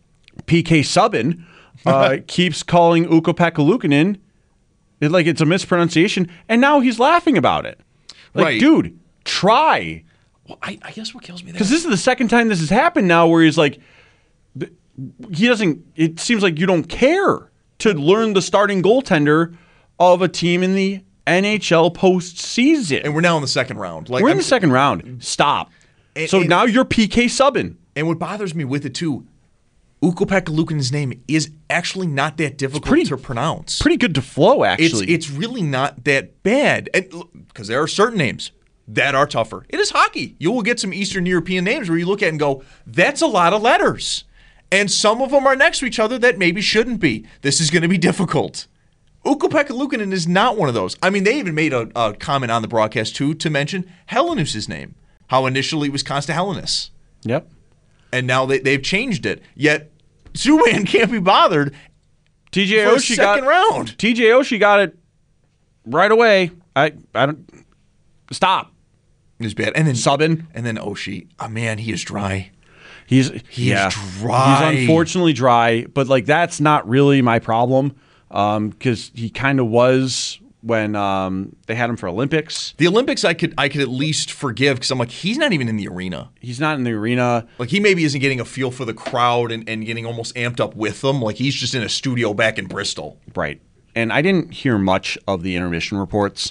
S11: P K Subban uh, keeps calling Ukko-Pekka Luukkonen it, like it's a mispronunciation, and now he's laughing about it. Like,
S10: Right.
S11: dude, try.
S10: Well, I, I guess what kills me there
S11: Because this is the second time this has happened now where he's like, th- he doesn't, it seems like you don't care to learn the starting goaltender of a team in the N H L postseason.
S10: and we're now in the second round. Like
S11: We're in
S10: I'm-
S11: the second round. Stop.
S10: And-
S11: so
S10: and-
S11: now you're P K Subban.
S10: And what bothers me with it too, Ukko-Pekka Luukkonen's name is actually not that difficult
S11: pretty-
S10: to pronounce.
S11: Pretty good to flow,
S10: It's
S11: actually.
S10: it's really not that bad, and because there are certain names that are tougher. It is hockey. You will get some Eastern European names where you look at and go, "That's a lot of letters," and some of them are next to each other that maybe shouldn't be. This is going to be difficult. Ukko-Pekka Luukkonen is not one of those. I mean, they even made a, a comment on the broadcast too to mention Helenus' name. How initially it was Consta Helenus.
S11: Yep.
S10: And now they, they've changed it. Yet Subban can't be bothered.
S11: T J
S10: for a
S11: Oshie
S10: second
S11: got
S10: round.
S11: T J Oshie got it right away. I I don't stop.
S10: It was bad. And then
S11: Subban.
S10: And then Oshie. Oh man, he is dry.
S11: He's
S10: He
S11: yeah.
S10: is dry.
S11: He's unfortunately dry, but like that's not really my problem because he kind of was when um, they had him for Olympics.
S10: The Olympics, I could I could at least forgive because I'm like, he's not even in the arena.
S11: He's not in the arena.
S10: Like he maybe isn't getting a feel for the crowd and, and getting almost amped up with them. Like he's just in a studio back in Bristol.
S11: Right. And I didn't hear much of the intermission reports,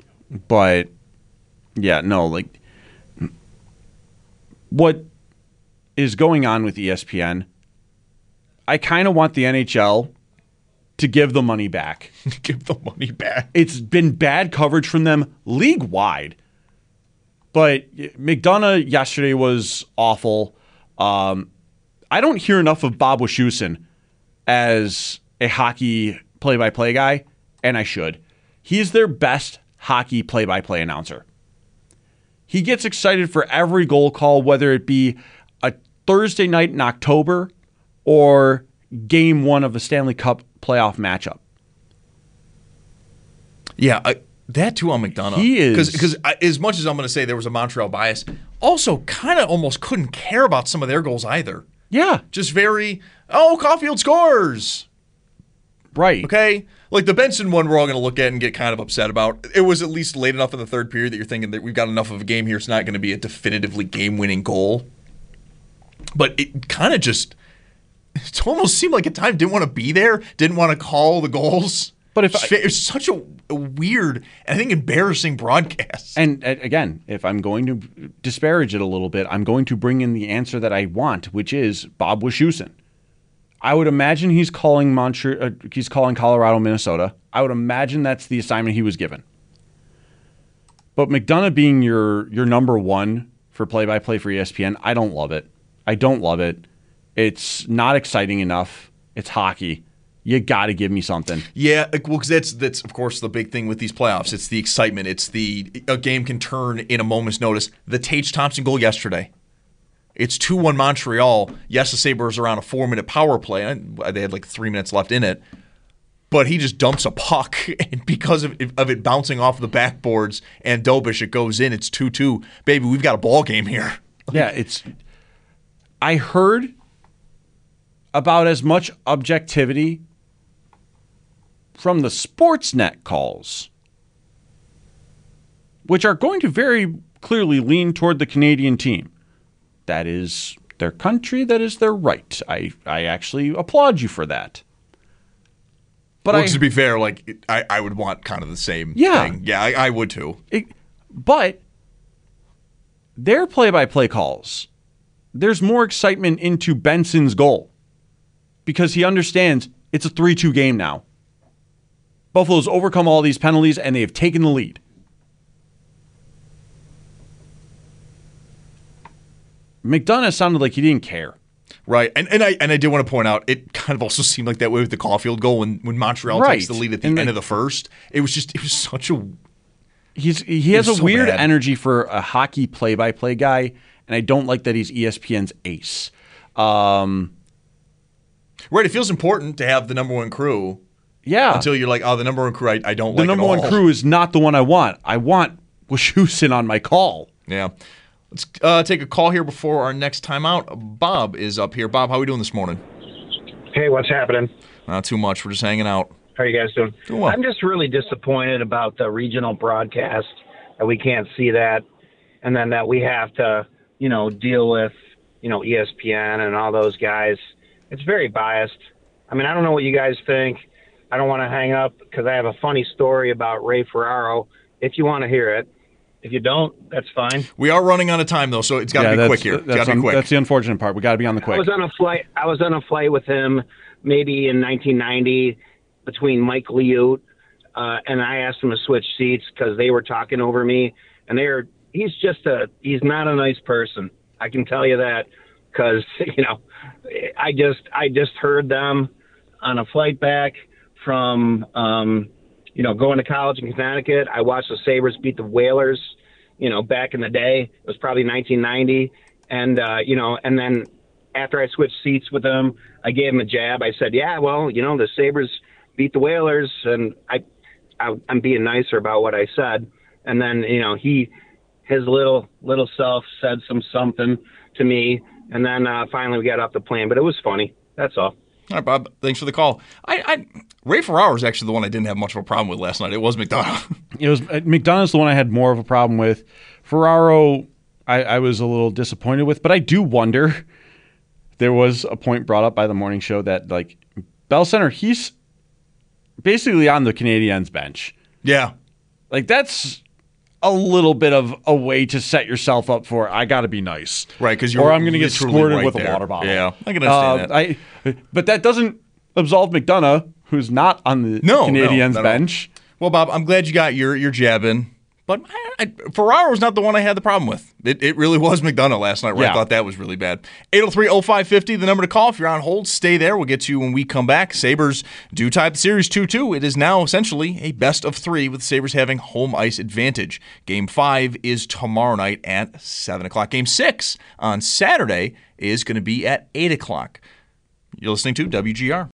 S11: but yeah, no, like what is going on with E S P N, I kind of want the N H L to give the money back.
S10: Give the money back.
S11: It's been bad coverage from them league-wide. But McDonough yesterday was awful. Um, I don't hear enough of Bob Wischusen as a hockey play-by-play guy, and I should. He's their best hockey play-by-play announcer. He gets excited for every goal call, whether it be a Thursday night in October or game one of a Stanley Cup playoff matchup.
S10: Yeah, I, that too on McDonough.
S11: He is.
S10: Because as much as I'm going to say there was a Montreal bias, also kind of almost couldn't care about some of their goals either.
S11: Yeah.
S10: Just very, oh, Caulfield scores.
S11: Right.
S10: Okay? Like the Benson one we're all going to look at and get kind of upset about. It was at least late enough in the third period that you're thinking that we've got enough of a game here. It's not going to be a definitively game-winning goal. But it kind of just, it almost seemed like at times didn't want to be there, didn't want to call the goals.
S11: But if I,
S10: it was such a, a weird and I think embarrassing broadcast.
S11: And uh, again, if I'm going to disparage it a little bit, I'm going to bring in the answer that I want, which is Bob Wischusen. I would imagine he's calling Montreal, uh, he's calling Colorado, Minnesota. I would imagine that's the assignment he was given. But McDonough being your your number one for play-by-play for E S P N, I don't love it. I don't love it. It's not exciting enough. It's hockey. You got to give me something.
S10: Yeah, well, because that's that's of course the big thing with these playoffs. It's the excitement. It's the a game can turn in a moment's notice. The Tage Thompson goal yesterday. It's two one Montreal. Yes, the Sabres are on a four-minute power play. They had like three minutes left in it. But he just dumps a puck, and because of, of it bouncing off the backboards and Dobish, it goes in. It's two two. Baby, we've got a ball game here.
S11: Yeah, it's. I heard about as much objectivity from the Sportsnet calls, which are going to very clearly lean toward the Canadian team. That is their country. That is their right. I, I actually applaud you for that. But
S10: well,
S11: I,
S10: to be fair, like I, I would want kind of the same
S11: yeah,
S10: thing. Yeah, I, I would too.
S11: It, but their play-by-play calls, there's more excitement into Benson's goal because he understands it's a three two game now. Buffalo's overcome all these penalties, and they have taken the lead. McDonough sounded like he didn't care.
S10: Right, and and I and I did want to point out, it kind of also seemed like that way with the Caulfield goal when, when Montreal
S11: right.
S10: takes the lead at the
S11: and
S10: end
S11: the,
S10: of the first. It was just, it was such a...
S11: He's He has a
S10: so
S11: weird
S10: bad.
S11: energy for a hockey play-by-play guy, and I don't like that he's E S P N's ace. Um,
S10: right, it feels important to have the number one crew.
S11: Yeah.
S10: Until you're like, oh, the number one crew I, I don't
S11: the
S10: like
S11: The number
S10: at
S11: one
S10: all.
S11: crew is not the one I want. I want Wischusen on my call.
S10: Yeah. Let's uh, take a call here before our next timeout. Bob is up here. Bob, how are we doing this morning?
S13: Hey, what's happening?
S10: Not too much. We're just hanging out.
S13: How are you guys doing?
S10: Doing well.
S13: I'm just really disappointed about the regional broadcast, that we can't see that, and then that we have to, you know, deal with, you know, E S P N and all those guys. It's very biased. I mean, I don't know what you guys think. I don't want to hang up because I have a funny story about Ray Ferraro, if you want to hear it. If you don't, that's fine.
S10: We are running out of time, though, so it's got to
S11: yeah,
S10: be quick here. It's got to be
S11: un-
S10: quick.
S11: That's the unfortunate part. We got to be on the quick.
S13: I was on a flight. I was on a flight with him, maybe in nineteen ninety, between Mike Liut, uh, and I asked him to switch seats because they were talking over me, and they were. He's just a. He's not a nice person. I can tell you that because you know, I just I just heard them on a flight back from. Um, You know, going to college in Connecticut, I watched the Sabres beat the Whalers, you know, back in the day. It was probably nineteen ninety. And, uh, you know, and then after I switched seats with him, I gave him a jab. I said, yeah, well, you know, the Sabres beat the Whalers. And I, I, I'm being nicer about what I said. And then, you know, he, his little, little self said some something to me. And then uh, finally we got off the plane. But it was funny. That's all.
S10: All right, Bob. Thanks for the call. I, I Ray Ferraro is actually the one I didn't have much of a problem with last night. It was McDonough.
S11: It was uh, McDonough's the one I had more of a problem with. Ferraro, I, I was a little disappointed with, but I do wonder. There was a point brought up by the morning show that like Bell Center, he's basically on the Canadiens bench.
S10: Yeah,
S11: like that's a little bit of a way to set yourself up for I got to be nice,
S10: right? Because
S11: or I'm going to get squirted
S10: right
S11: with
S10: there.
S11: a water bottle.
S10: Yeah, I can understand
S11: uh,
S10: that.
S11: I, but that doesn't absolve McDonough, who's not on the
S10: no,
S11: Canadiens
S10: no,
S11: bench.
S10: Well, Bob, I'm glad you got your your jab in. But I, I, Ferraro's not the one I had the problem with. It, it really was McDonough last night where
S11: yeah.
S10: I thought that was really bad. eight oh three oh five fifty, the number to call. If you're on hold, stay there. We'll get to you when we come back. Sabres do tie the series two two. It is now essentially a best of three with the Sabres having home ice advantage. Game five is tomorrow night at seven o'clock. Game six on Saturday is going to be at eight o'clock. You're listening to W G R.